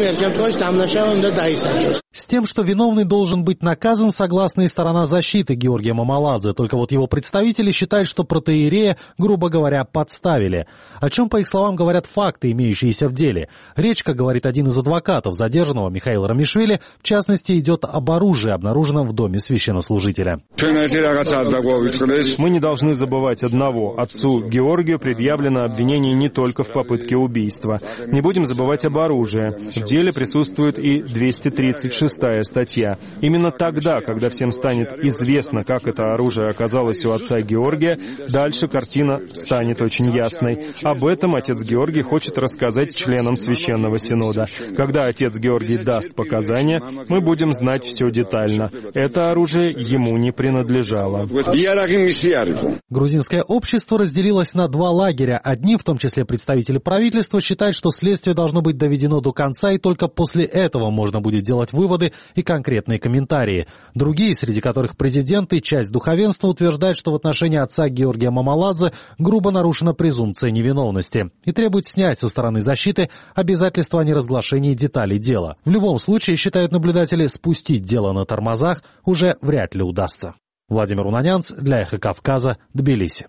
С тем, что виновный должен быть наказан, согласна и сторона защиты Георгия Мамаладзе. Только вот его представители считают, что протоиерея, грубо говоря, подставили. О чем, по их словам, говорят факты, имеющиеся в деле. Речь, как говорит один из адвокатов задержанного, Михаил Рамишвили, в частности, идет об оружии, обнаруженном в доме священнослужителя. Мы не должны забывать одного. Отцу Георгию предъявлено обвинение не только в попытке убийства. Не будем забывать об оружии. В деле присутствует и 236 статья. Именно тогда, когда всем станет известно, как это оружие оказалось у отца Георгия, дальше картина станет очень ясной. Об этом отец Георгий хочет рассказать членам Священного Синода. Когда отец Георгий даст показания, мы будем знать все детально. Это оружие ему не принадлежало. Грузинское общество разделилось на два лагеря. Одни, в том числе представители правительства, считают, что следствие должно быть доведено до конца, и только после этого можно будет делать вывод выводы и конкретные комментарии. Другие, среди которых президент и часть духовенства, утверждают, что в отношении отца Георгия Мамаладзе грубо нарушена презумпция невиновности и требуют снять со стороны защиты обязательства о неразглашении деталей дела. В любом случае, считают наблюдатели, спустить дело на тормозах уже вряд ли удастся. Владимир Унанянц для «Эхо Кавказа», Тбилиси.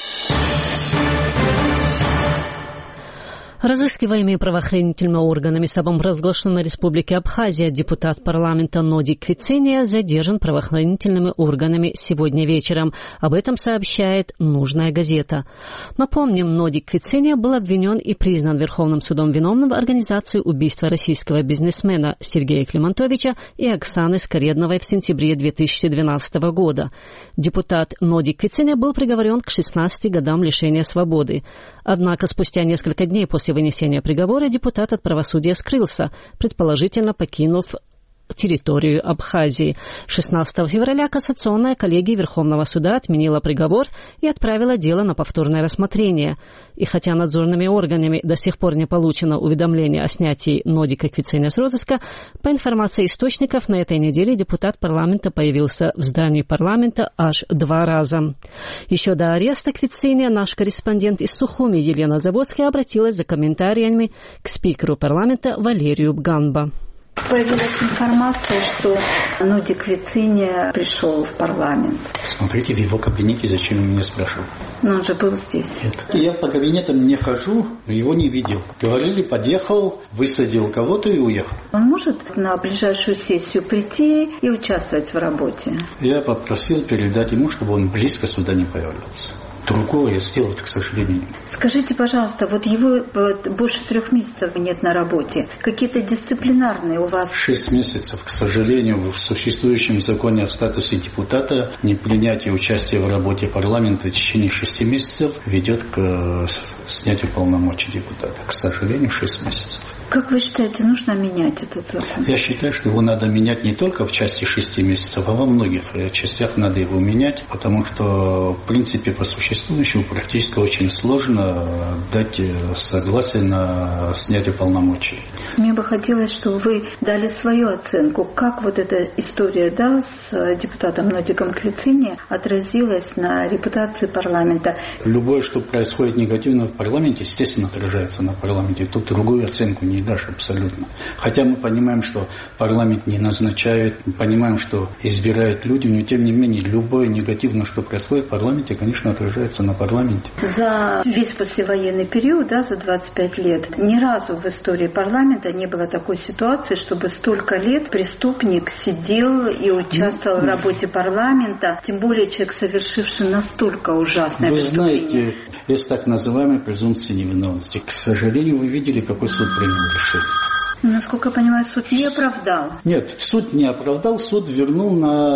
Разыскиваемый правоохранительными органами самопровозглашенной республики Абхазия депутат парламента Нодик Квицения задержан правоохранительными органами сегодня вечером. Об этом сообщает «Нужная газета». Напомним, Нодик Квицения был обвинен и признан Верховным судом виновным в организации убийства российского бизнесмена Сергея Климантовича и Оксаны Скоредновой в сентябре 2012 года. Депутат Нодик Квицения был приговорен к 16 годам лишения свободы. Однако спустя несколько дней после вынесения приговора депутат от правосудия скрылся, предположительно покинув территорию Абхазии. 16 февраля кассационная коллегия Верховного суда отменила приговор и отправила дело на повторное рассмотрение. И хотя надзорными органами до сих пор не получено уведомление о снятии Нодика Квицения с розыска, по информации источников, на этой неделе депутат парламента появился в здании парламента аж 2 раза. Еще до ареста Квицения наш корреспондент из Сухуми Елена Заводская обратилась за комментариями к спикеру парламента Валерию Ганба. Появилась информация, что Нодик Квицения пришел в парламент. Смотрите, в его кабинете, зачем вы меня спрашиваете? Но он же был здесь. Нет. Я по кабинетам не хожу, его не видел. Говорили, подъехал, высадил кого-то и уехал. Он может на ближайшую сессию прийти и участвовать в работе? Я попросил передать ему, чтобы он близко сюда не появлялся. Другого я сделать, к сожалению, не могу. Скажите, пожалуйста, вот его больше 3 месяцев нет на работе. Какие-то дисциплинарные у вас? 6 месяцев, к сожалению, в существующем законе о статусе депутата непринятие участия в работе парламента в течение 6 месяцев ведет к снятию полномочий депутата. К сожалению, 6 месяцев. Как вы считаете, нужно менять этот закон? Я считаю, что его надо менять не только в части 6 месяцев, а во многих частях надо его менять, потому что, в принципе, по существующему практически очень сложно дать согласие на снятие полномочий. Мне бы хотелось, чтобы вы дали свою оценку, как вот эта история, да, с депутатом Нодиком Квицения отразилась на репутации парламента. Любое, что происходит негативно в парламенте, естественно, отражается на парламенте. Тут другую оценку не дашь абсолютно. Хотя мы понимаем, что парламент не назначает, мы понимаем, что избирают люди, но тем не менее любое негативное, что происходит в парламенте, конечно, отражается на парламенте. За весь послевоенный период, да, за 25 лет, ни разу в истории парламента не было такой ситуации, чтобы столько лет преступник сидел и участвовал в работе парламента, тем более человек, совершивший настолько ужасное преступление. Вы знаете, есть так называемая презумпция невиновности. К сожалению, вы видели, какой суд принял решение. Насколько я понимаю, суд не оправдал. Нет, суд не оправдал, суд вернул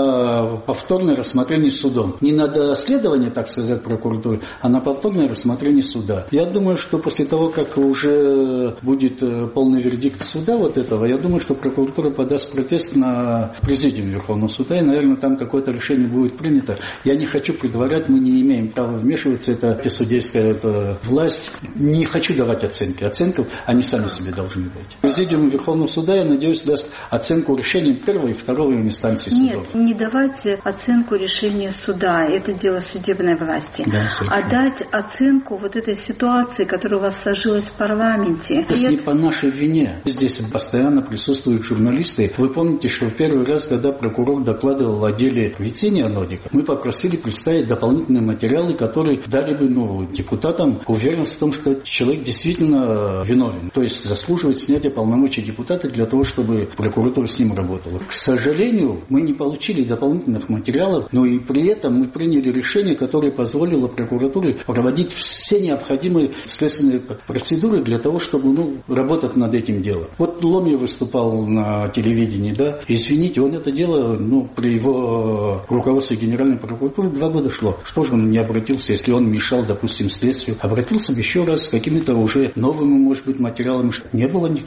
на повторное рассмотрение судом. Не на доследование, так сказать, прокуратуры, а на повторное рассмотрение суда. Я думаю, что после того, как уже будет полный вердикт суда вот этого, я думаю, что прокуратура подаст протест на президиум Верховного суда, и, наверное, там какое-то решение будет принято. Я не хочу предварять, мы не имеем права вмешиваться, это судейская власть. Не хочу давать оценки. Оценку они сами себе должны дать. Президиум Верховного суда, я надеюсь, даст оценку решениям первой и второй инстанции судов. Нет, не давать оценку решения суда, это дело судебной власти, да, а дать оценку вот этой ситуации, которая у вас сложилась в парламенте. Это не по нашей вине. Здесь постоянно присутствуют журналисты. Вы помните, что в первый раз, когда прокурор докладывал о деле Квицения Нодика, мы попросили представить дополнительные материалы, которые дали бы депутатам уверенность в том, что человек действительно виновен, то есть заслуживает снятия полномочий депутата для того, чтобы прокуратура с ним работала. К сожалению, мы не получили дополнительных материалов, но и при этом мы приняли решение, которое позволило прокуратуре проводить все необходимые следственные процедуры для того, чтобы работать над этим делом. Вот Ломья выступал на телевидении, да, извините, он это дело, при его руководстве Генеральной прокуратуры 2 года шло. Что же он не обратился, если он мешал, допустим, следствию? Обратился бы еще раз с какими-то уже новыми, может быть, материалами. Не было ничего такого.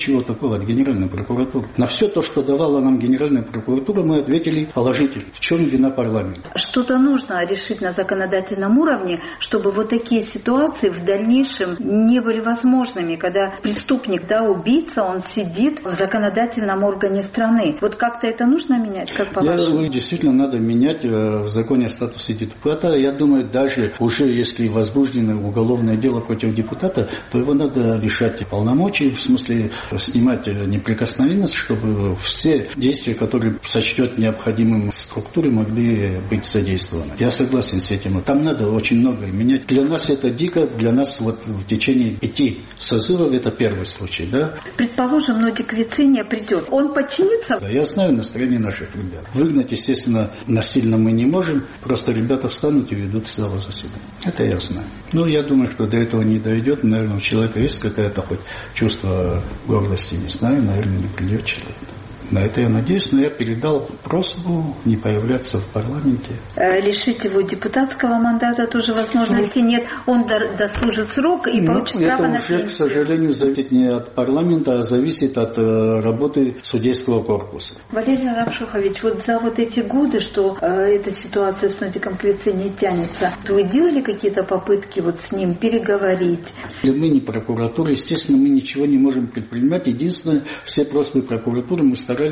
кого? От Генеральной прокуратуры. На все то, что давала нам Генеральная прокуратура, мы ответили положительно. В чем вина парламента? Что-то нужно решить на законодательном уровне, чтобы вот такие ситуации в дальнейшем не были возможными, когда преступник, убийца, он сидит в законодательном органе страны. Вот как-то это нужно менять, как по-вашему? Действительно надо менять в законе о статусе депутата. Я думаю, даже уже если возбуждено уголовное дело против депутата, то его надо лишать полномочий, в смысле снимать неприкосновенность, чтобы все действия, которые сочтет необходимым структуре, могли быть задействованы. Я согласен с этим. Там надо очень многое менять. Для нас это дико, для нас вот в течение 5 созывов это первый случай, да? Предположим, Нодик Вициния придет. Он подчинится? Да, я знаю настроение наших ребят. Выгнать, естественно, насильно мы не можем. Просто ребята встанут и ведут зала заседания. Это я знаю. Но я думаю, что до этого не дойдет. Наверное, у человека есть какое-то хоть чувство гордости. Не знаю, наверное, не придет человек. На это я надеюсь, но я передал просьбу не появляться в парламенте. Лишить его депутатского мандата тоже возможности нет. Он дослужит срок и получит право на пенсию. Это уже, к сожалению, зависит не от парламента, а зависит от работы судейского корпуса. Валерий Рапшухович, вот за вот эти годы, что эта ситуация с Нодиком Квицинией тянется, вы делали какие-то попытки вот с ним переговорить? Мы не прокуратура, естественно, мы ничего не можем предпринимать. Единственное, все просьбы прокуратуры мы старались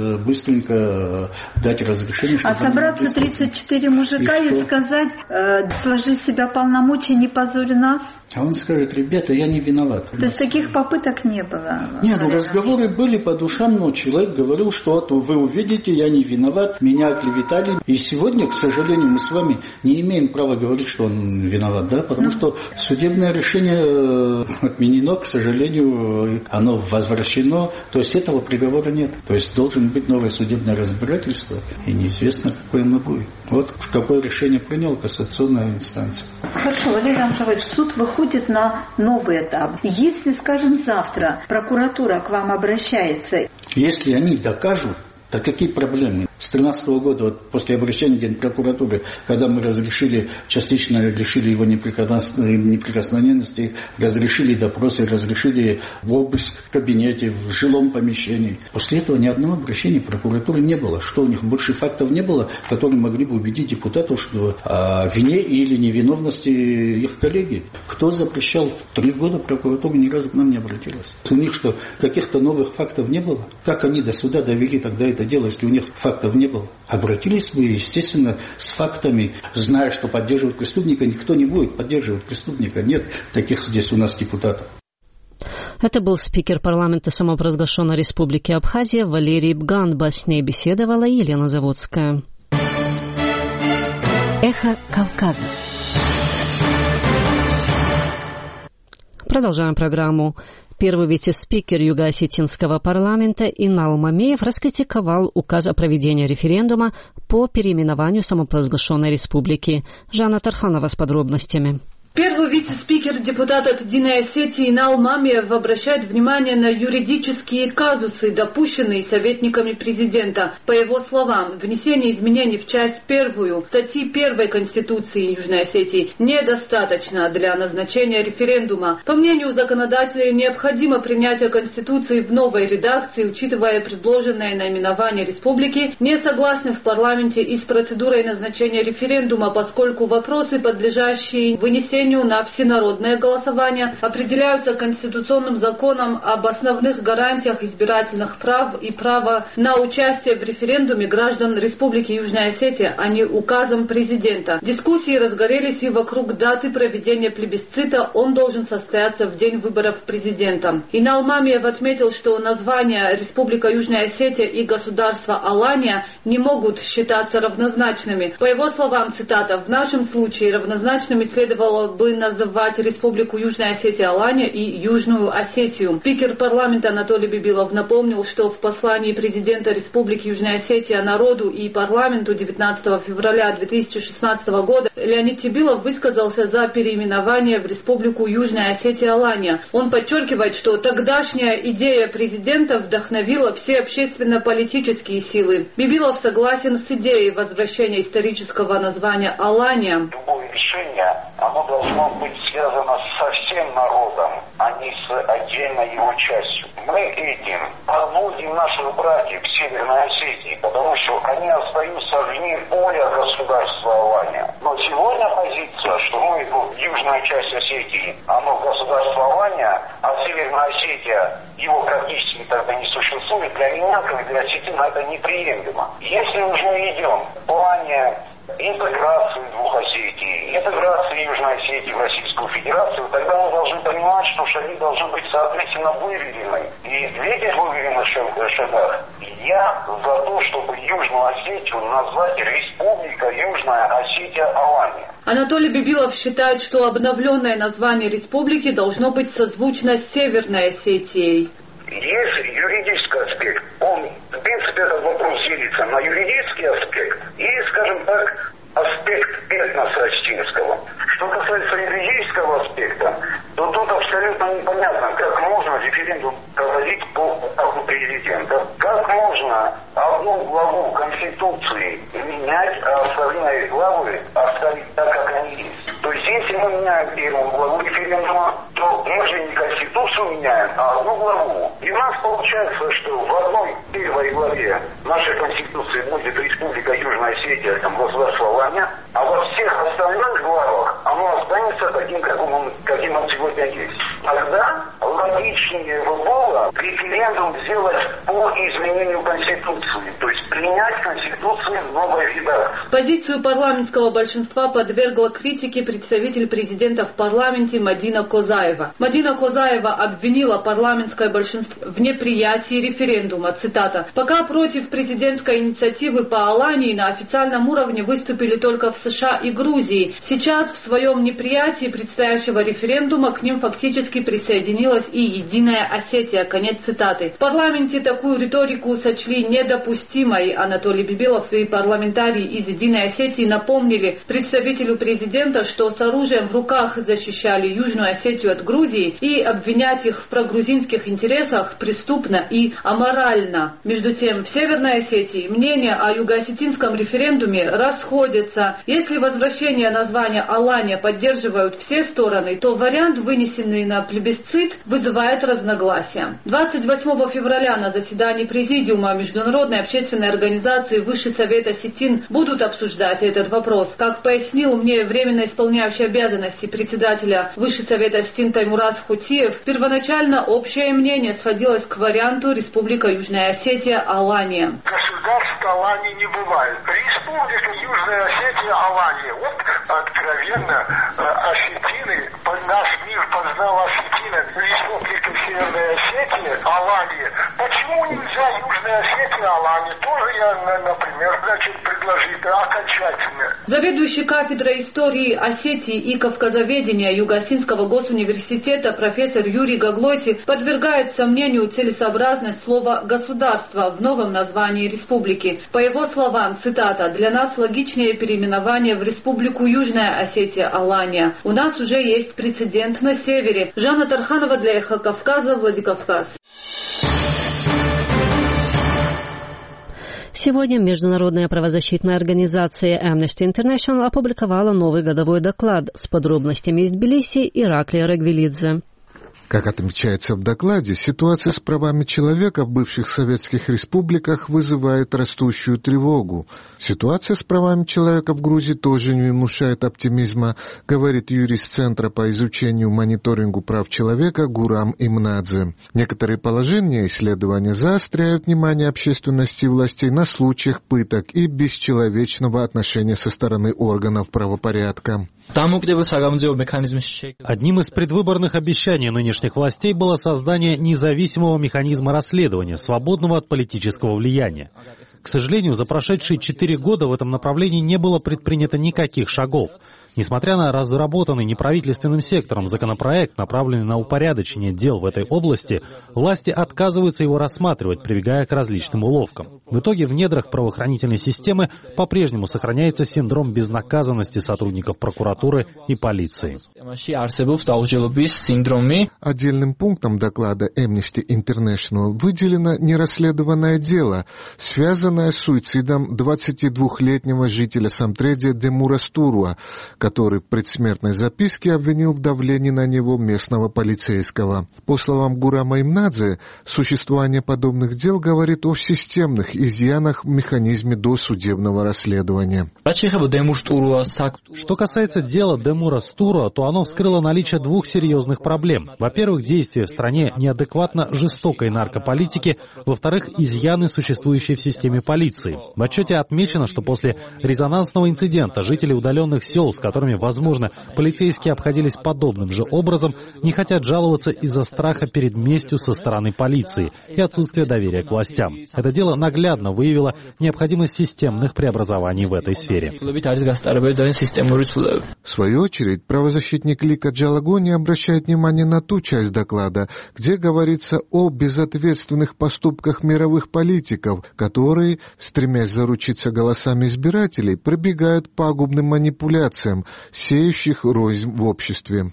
быстренько дать разрешение. А собраться 34 мужика и сказать, сложи с себя полномочия, не позорь нас? А он скажет, ребята, я не виноват. То есть таких попыток не было? Нет, разговоры были по душам, но человек говорил, что вы увидите, я не виноват, меня оклеветали. И сегодня, к сожалению, мы с вами не имеем права говорить, что он виноват, да, потому что судебное решение отменено, к сожалению, оно возвращено, то есть этого приговора нет. То есть должен быть новое судебное разбирательство, и неизвестно, какое оно будет. Вот какое решение приняла кассационная инстанция. Хорошо, Валерий Рамшович, суд выходит на новый этап. Если, скажем, завтра прокуратура к вам обращается... Если они докажут, так какие проблемы? С 2013 года, вот после обращения Генпрокуратуры, когда мы частично лишили его неприкосновенности, разрешили допросы, разрешили обыск в кабинете, в жилом помещении. После этого ни одного обращения прокуратуры не было. Что у них больше фактов не было, которые могли бы убедить депутатов, что о вине или невиновности их коллеги. Кто запрещал? 3 года прокуратура ни разу к нам не обратилась. У них что, каких-то новых фактов не было? Как они до суда довели тогда это дело, если у них фактов не было? Обратились бы, естественно, с фактами, зная, что поддерживать преступника никто не будет поддерживать преступника. Нет таких здесь у нас депутатов. Это был спикер парламента самопровозглашенной Республики Абхазия Валерий Бганба. С ней беседовала Елена Заводская. Эхо Кавказа. Продолжаем программу. Первый вице-спикер Юго-Осетинского парламента Инал Мамеев раскритиковал указ о проведении референдума по переименованию самопровозглашенной республики. Жанна Тарханова с подробностями. Первый вице-спикер, депутат от Единой Осетии Инал Мамеев обращает внимание на юридические казусы, допущенные советниками президента. По его словам, внесение изменений в часть 1 статьи 1 Конституции Южной Осетии недостаточно для назначения референдума. По мнению законодателей, необходимо принятие Конституции в новой редакции, учитывая предложенное наименование республики. Не согласны в парламенте и с процедурой назначения референдума, поскольку вопросы, подлежащие вынесению на всенародное голосование, определяются Конституционным законом об основных гарантиях избирательных прав и права на участие в референдуме граждан Республики Южная Осетия, а не указом президента. Дискуссии разгорелись и вокруг даты проведения плебисцита. Он должен состояться в день выборов президента. Инал Мамеев отметил, что названия Республика Южная Осетия и государство Алания не могут считаться равнозначными. По его словам, цитата, «В нашем случае равнозначными следовало бы называть Республику Южная Осетия Алания и Южную Осетию». Спикер парламента Анатолий Бибилов напомнил, что в послании президента Республики Южная Осетия народу и парламенту 19 февраля 2016 года Леонид Тибилов высказался за переименование в Республику Южная Осетия Алания. Он подчеркивает, что тогдашняя идея президента вдохновила все общественно-политические силы. Бибилов согласен с идеей возвращения исторического названия Алания. Любое решение, оно должно быть связано со всем народом, а не с отдельной его частью. Мы этим наших братьев в Северной Осетии, потому что они остаются вне поля государствования. Но сегодня позиция, что мы, южная часть Осетии, оно государствование, а Северная Осетия, его практически тогда не существует, для меня, как для осетина, это неприемлемо. Если уж мы идем в плане интеграции двух Осетий, интеграции Южной Осетии в Российскую Федерацию, тогда мы должны понимать, что шаги должны быть соответственно выверены. И в этих выверенных шагах я за то, чтобы Южную Осетию назвать Республика Южная Осетия-Алания. Анатолий Бибилов считает, что обновленное название республики должно быть созвучно с Северной Осетией. Есть юридический аспект. Он, в принципе, этот вопрос делится на юридический аспект и, скажем так, аспект этноса осетинского. Что касается юридического аспекта, то тут абсолютно непонятно, как можно референдум проводить по указу президента. Как можно одну главу Конституции менять, а остальные главы оставить так, как они есть. То есть, если мы меняем первую главу референдума, то мы же не Конституцию меняем, а одну главу. И у нас получается, что в одной первой главе нашей Конституции будет Республика Южная Осетия, там государство Алания, а во всех остальных главах оно останется таким, каким он сегодня есть. Тогда логичнее было референдум сделать по изменению Конституции, то есть принять Конституцию в новой редакции. Позицию парламентского большинства подвергла критике представитель президента в парламенте Мадина Козаева. Мадина Козаева обвинила парламентское большинство в неприятии референдума. Цитата. «Пока против президентской инициативы по Алании на официальном уровне выступили только в США и Грузии. Сейчас в своем неприятии предстоящего референдума к ним фактически присоединилась и Единая Осетия». Конец цитаты. В парламенте такую риторику сочли недопустимой. Анатолий Бибилов и парламентарии из Единой Осетии напомнили представителю президента, что с оружием в руках защищали Южную Осетию от Грузии, и обвинять их в прогрузинских интересах преступно и аморально. Между тем, в Северной Осетии мнения о югоосетинском референдуме расходятся. Если возвращение названия Алания поддерживают все стороны, то вариант, вынесенный на плебисцит, вызывает разногласия. 28 февраля на заседании Президиума Международной общественной организации Высший совет осетин будут обсуждать этот вопрос. Как пояснил мне временно исполняющий обязанности председателя Высший совет осетин Таймураз Хотиев, первоначально общее мнение сводилось к варианту Республика Южная Осетия-Алания. Государства Алании не бывает. Республика Южная Осетия-Алания. Вот откровенно осетины, наш мир познал осетинами. Республика Северная Осетия, Алания. Почему нельзя Южная Осетия-Алания? Тоже я, например, предложить окончательно. Заведующий кафедрой истории Осетии и Кавказоведения Юго-Осетинского госуниверситета профессор Юрий Гаглойти подвергает сомнению целесообразность слова «государство» в новом названии республики. По его словам, цитата, «Для нас логичнее переименование в Республику Южная Осетия-Алания. У нас уже есть прецедент на севере». Жанна Тарханова для Эхо Кавказа, Владикавказ. Сегодня международная правозащитная организация Amnesty International опубликовала новый годовой доклад с подробностями из Тбилиси Ираклия Рагвелидзе. Как отмечается в докладе, ситуация с правами человека в бывших советских республиках вызывает растущую тревогу. Ситуация с правами человека в Грузии тоже не внушает оптимизма, говорит юрист Центра по изучению и мониторингу прав человека Гурам Имнадзе. Некоторые положения исследования заостряют внимание общественности и властей на случаях пыток и бесчеловечного отношения со стороны органов правопорядка. Одним из предвыборных обещаний нынешних властей было создание независимого механизма расследования, свободного от политического влияния. К сожалению, за прошедшие 4 года в этом направлении не было предпринято никаких шагов. Несмотря на разработанный неправительственным сектором законопроект, направленный на упорядочение дел в этой области, власти отказываются его рассматривать, прибегая к различным уловкам. В итоге в недрах правоохранительной системы по-прежнему сохраняется синдром безнаказанности сотрудников прокуратуры и полиции. Отдельным пунктом доклада Amnesty International выделено нерасследованное дело, связанное с суицидом 22-летнего жителя Самтреди Демура Стуруа, который в предсмертной записке обвинил в давлении на него местного полицейского. По словам Гурама Имнадзе, существование подобных дел говорит о системных изъянах в механизме досудебного расследования. Что касается дела Демура Стура, то оно вскрыло наличие двух серьезных проблем. Во-первых, действия в стране неадекватно жестокой наркополитики, во-вторых, изъяны, существующие в системе полиции. В отчете отмечено, что после резонансного инцидента жители удаленных сел, с которыми, возможно, полицейские обходились подобным же образом, не хотят жаловаться из-за страха перед местью со стороны полиции и отсутствия доверия к властям. Это дело наглядно выявило необходимость системных преобразований в этой сфере. В свою очередь, правозащитник Лика Джалагони обращает внимание на ту часть доклада, где говорится о безответственных поступках мировых политиков, которые, стремясь заручиться голосами избирателей, прибегают к пагубным манипуляциям, сеющих рознь в обществе.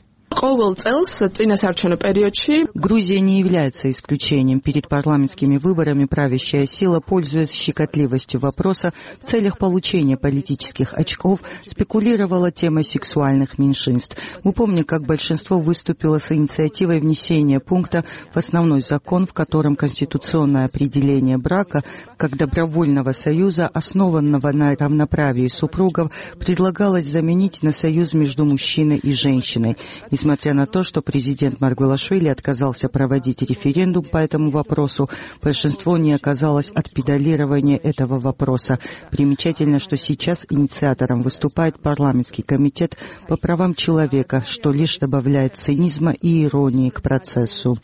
Грузия не является исключением. Перед парламентскими выборами правящая сила, пользуясь щекотливостью вопроса в целях получения политических очков, спекулировала темой сексуальных меньшинств. Мы помним, как большинство выступило с инициативой внесения пункта в основной закон, в котором конституционное определение брака как добровольного союза, основанного на равноправии супругов, предлагалось заменить на союз между мужчиной и женщиной. Несмотря на то, что президент Маргвелашвили отказался проводить референдум по этому вопросу, большинство не оказалось от педалирования этого вопроса. Примечательно, что сейчас инициатором выступает парламентский комитет по правам человека, что лишь добавляет цинизма и иронии к процессу.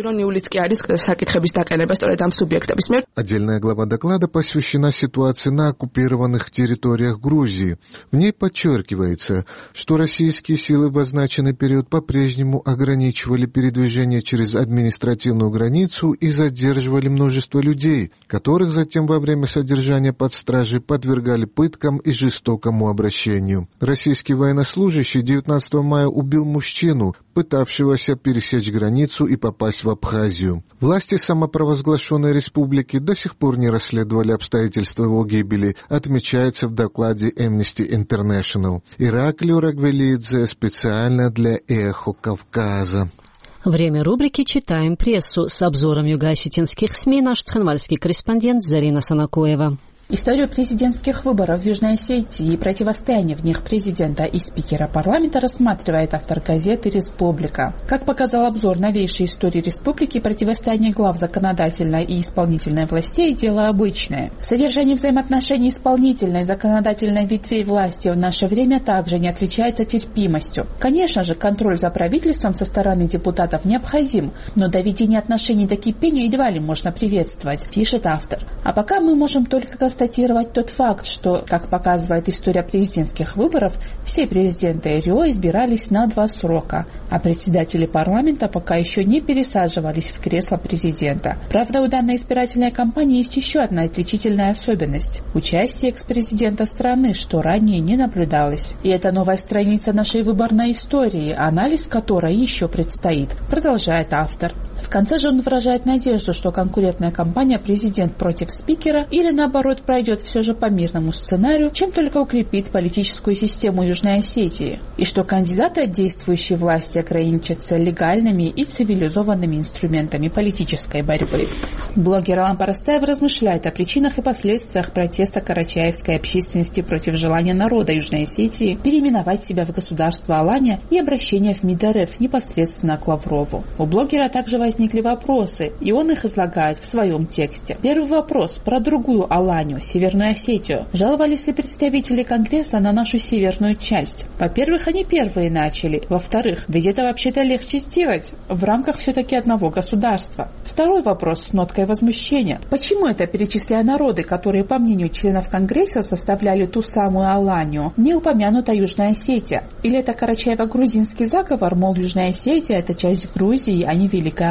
Отдельная глава доклада посвящена ситуации на оккупированных территориях Грузии. В ней подчеркивается, что российские силы в означенный период по-прежнему ограничивали передвижение через административную границу и задерживали множество людей, которых затем во время содержания под стражей подвергали пыткам и жестокому обращению. Российский военнослужащий 19 мая убил мужчину, пытавшегося пересечь границу и попасть в Абхазию. Власти самопровозглашенной республики до сих пор не расследовали обстоятельства его гибели, отмечается в докладе Amnesty International. Ираклио Рагвелидзе специально для «Эхо Кавказа». Время рубрики «Читаем прессу». С обзором юго-осетинских СМИ наш цхинвальский корреспондент Зарина Санакоева. Историю президентских выборов в Южной Осетии и противостояние в них президента и спикера парламента рассматривает автор газеты «Республика». Как показал обзор новейшей истории республики, противостояние глав законодательной и исполнительной властей – дело обычное. Содержание взаимоотношений исполнительной и законодательной ветвей власти в наше время также не отличается терпимостью. Конечно же, контроль за правительством со стороны депутатов необходим, но доведение отношений до кипения едва ли можно приветствовать, пишет автор. А пока мы можем только констатировать тот факт, что, как показывает история президентских выборов, все президенты РИО избирались на 2 срока, а председатели парламента пока еще не пересаживались в кресло президента. Правда, у данной избирательной кампании есть еще одна отличительная особенность – участие экс-президента страны, что ранее не наблюдалось. И это новая страница нашей выборной истории, анализ которой еще предстоит, продолжает автор. В конце же он выражает надежду, что конкурентная кампания «Президент против спикера» или, наоборот, пройдет все же по мирному сценарию, чем только укрепит политическую систему Южной Осетии, и что кандидаты от действующей власти ограничатся легальными и цивилизованными инструментами политической борьбы. Блогер Алан Парастаев размышляет о причинах и последствиях протеста карачаевской общественности против желания народа Южной Осетии переименовать себя в государство Алания и обращения в МИД РФ непосредственно к Лаврову. У блогера также возникли вопросы, и он их излагает в своем тексте. Первый вопрос про другую Аланию, Северную Осетию. Жаловались ли представители Конгресса на нашу северную часть? Во-первых, они первые начали. Во-вторых, ведь это вообще-то легче сделать в рамках все-таки одного государства. Второй вопрос с ноткой возмущения. Почему это, перечисляя народы, которые, по мнению членов Конгресса, составляли ту самую Аланию, не упомянута Южная Осетия? Или это Карачаево-грузинский заговор, мол, Южная Осетия – это часть Грузии, а не Великая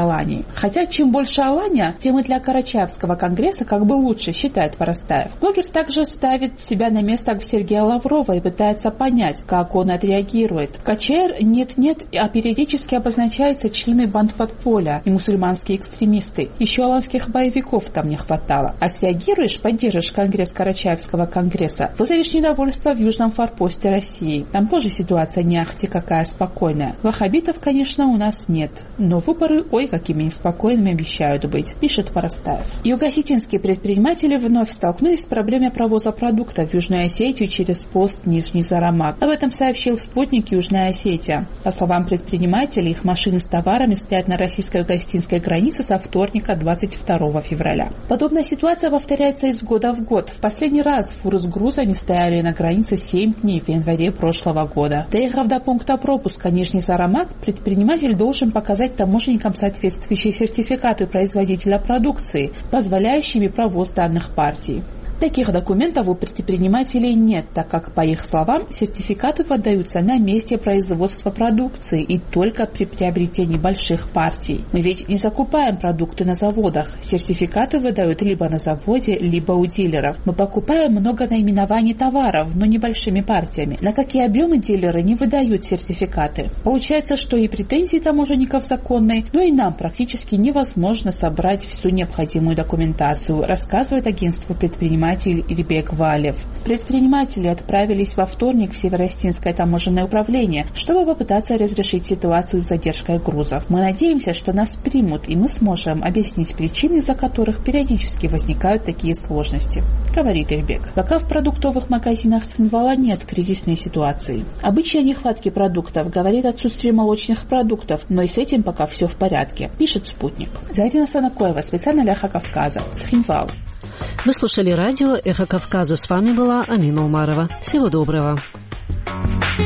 Алании. Хотя чем больше Алания, тем и для Карачаевского конгресса как бы лучше, считает Воростаев. Блогер также ставит себя на место Сергея Лаврова и пытается понять, как он отреагирует. В КЧР нет-нет, а периодически обозначаются члены банд подполья и мусульманские экстремисты. Еще аланских боевиков там не хватало. А среагируешь, поддержишь конгресс Карачаевского конгресса, вызовешь недовольство в южном форпосте России. Там тоже ситуация не ахти какая спокойная. Ваххабитов, конечно, у нас нет, но выборы, ой, какими неспокойными обещают быть, пишет Воростаев. Юго-осетинские предприниматели вновь столкнулись с проблемой провоза продуктов в Южную Осетию через пост Нижний Зарамак. Об этом сообщил спутник Южная Осетия. По словам предпринимателей, их машины с товарами стоят на российско-юго-осетинской границе со вторника 22 февраля. Подобная ситуация повторяется из года в год. В последний раз фуры с грузами стояли на границе 7 дней в январе прошлого года. Доехав до пункта пропуска Нижний Зарамак, предприниматель должен показать таможенникам соответствующие сертификаты производителя продукции, позволяющими провоз данных партий. Таких документов у предпринимателей нет, так как, по их словам, сертификаты выдаются на месте производства продукции и только при приобретении больших партий. Мы ведь не закупаем продукты на заводах. Сертификаты выдают либо на заводе, либо у дилеров. Мы покупаем много наименований товаров, но небольшими партиями. На какие объемы дилеры не выдают сертификаты? Получается, что и претензии таможенников законные, но и нам практически невозможно собрать всю необходимую документацию, рассказывает агентство предпринимателей Ирбек Валев. Предприниматели отправились во вторник в Северо-Осетинское таможенное управление, чтобы попытаться разрешить ситуацию с задержкой грузов. Мы надеемся, что нас примут, и мы сможем объяснить причины, из-за которых периодически возникают такие сложности, говорит Ирбек. Пока в продуктовых магазинах Цинвала нет кризисной ситуации. Обычай нехватки продуктов говорит отсутствие молочных продуктов, но и с этим пока все в порядке, пишет спутник. Зарина Санакоева, специально для Эхо Кавказа, Цхинвал. Вы слушали радио «Эхо Кавказа». С вами была Амина Умарова. Всего доброго.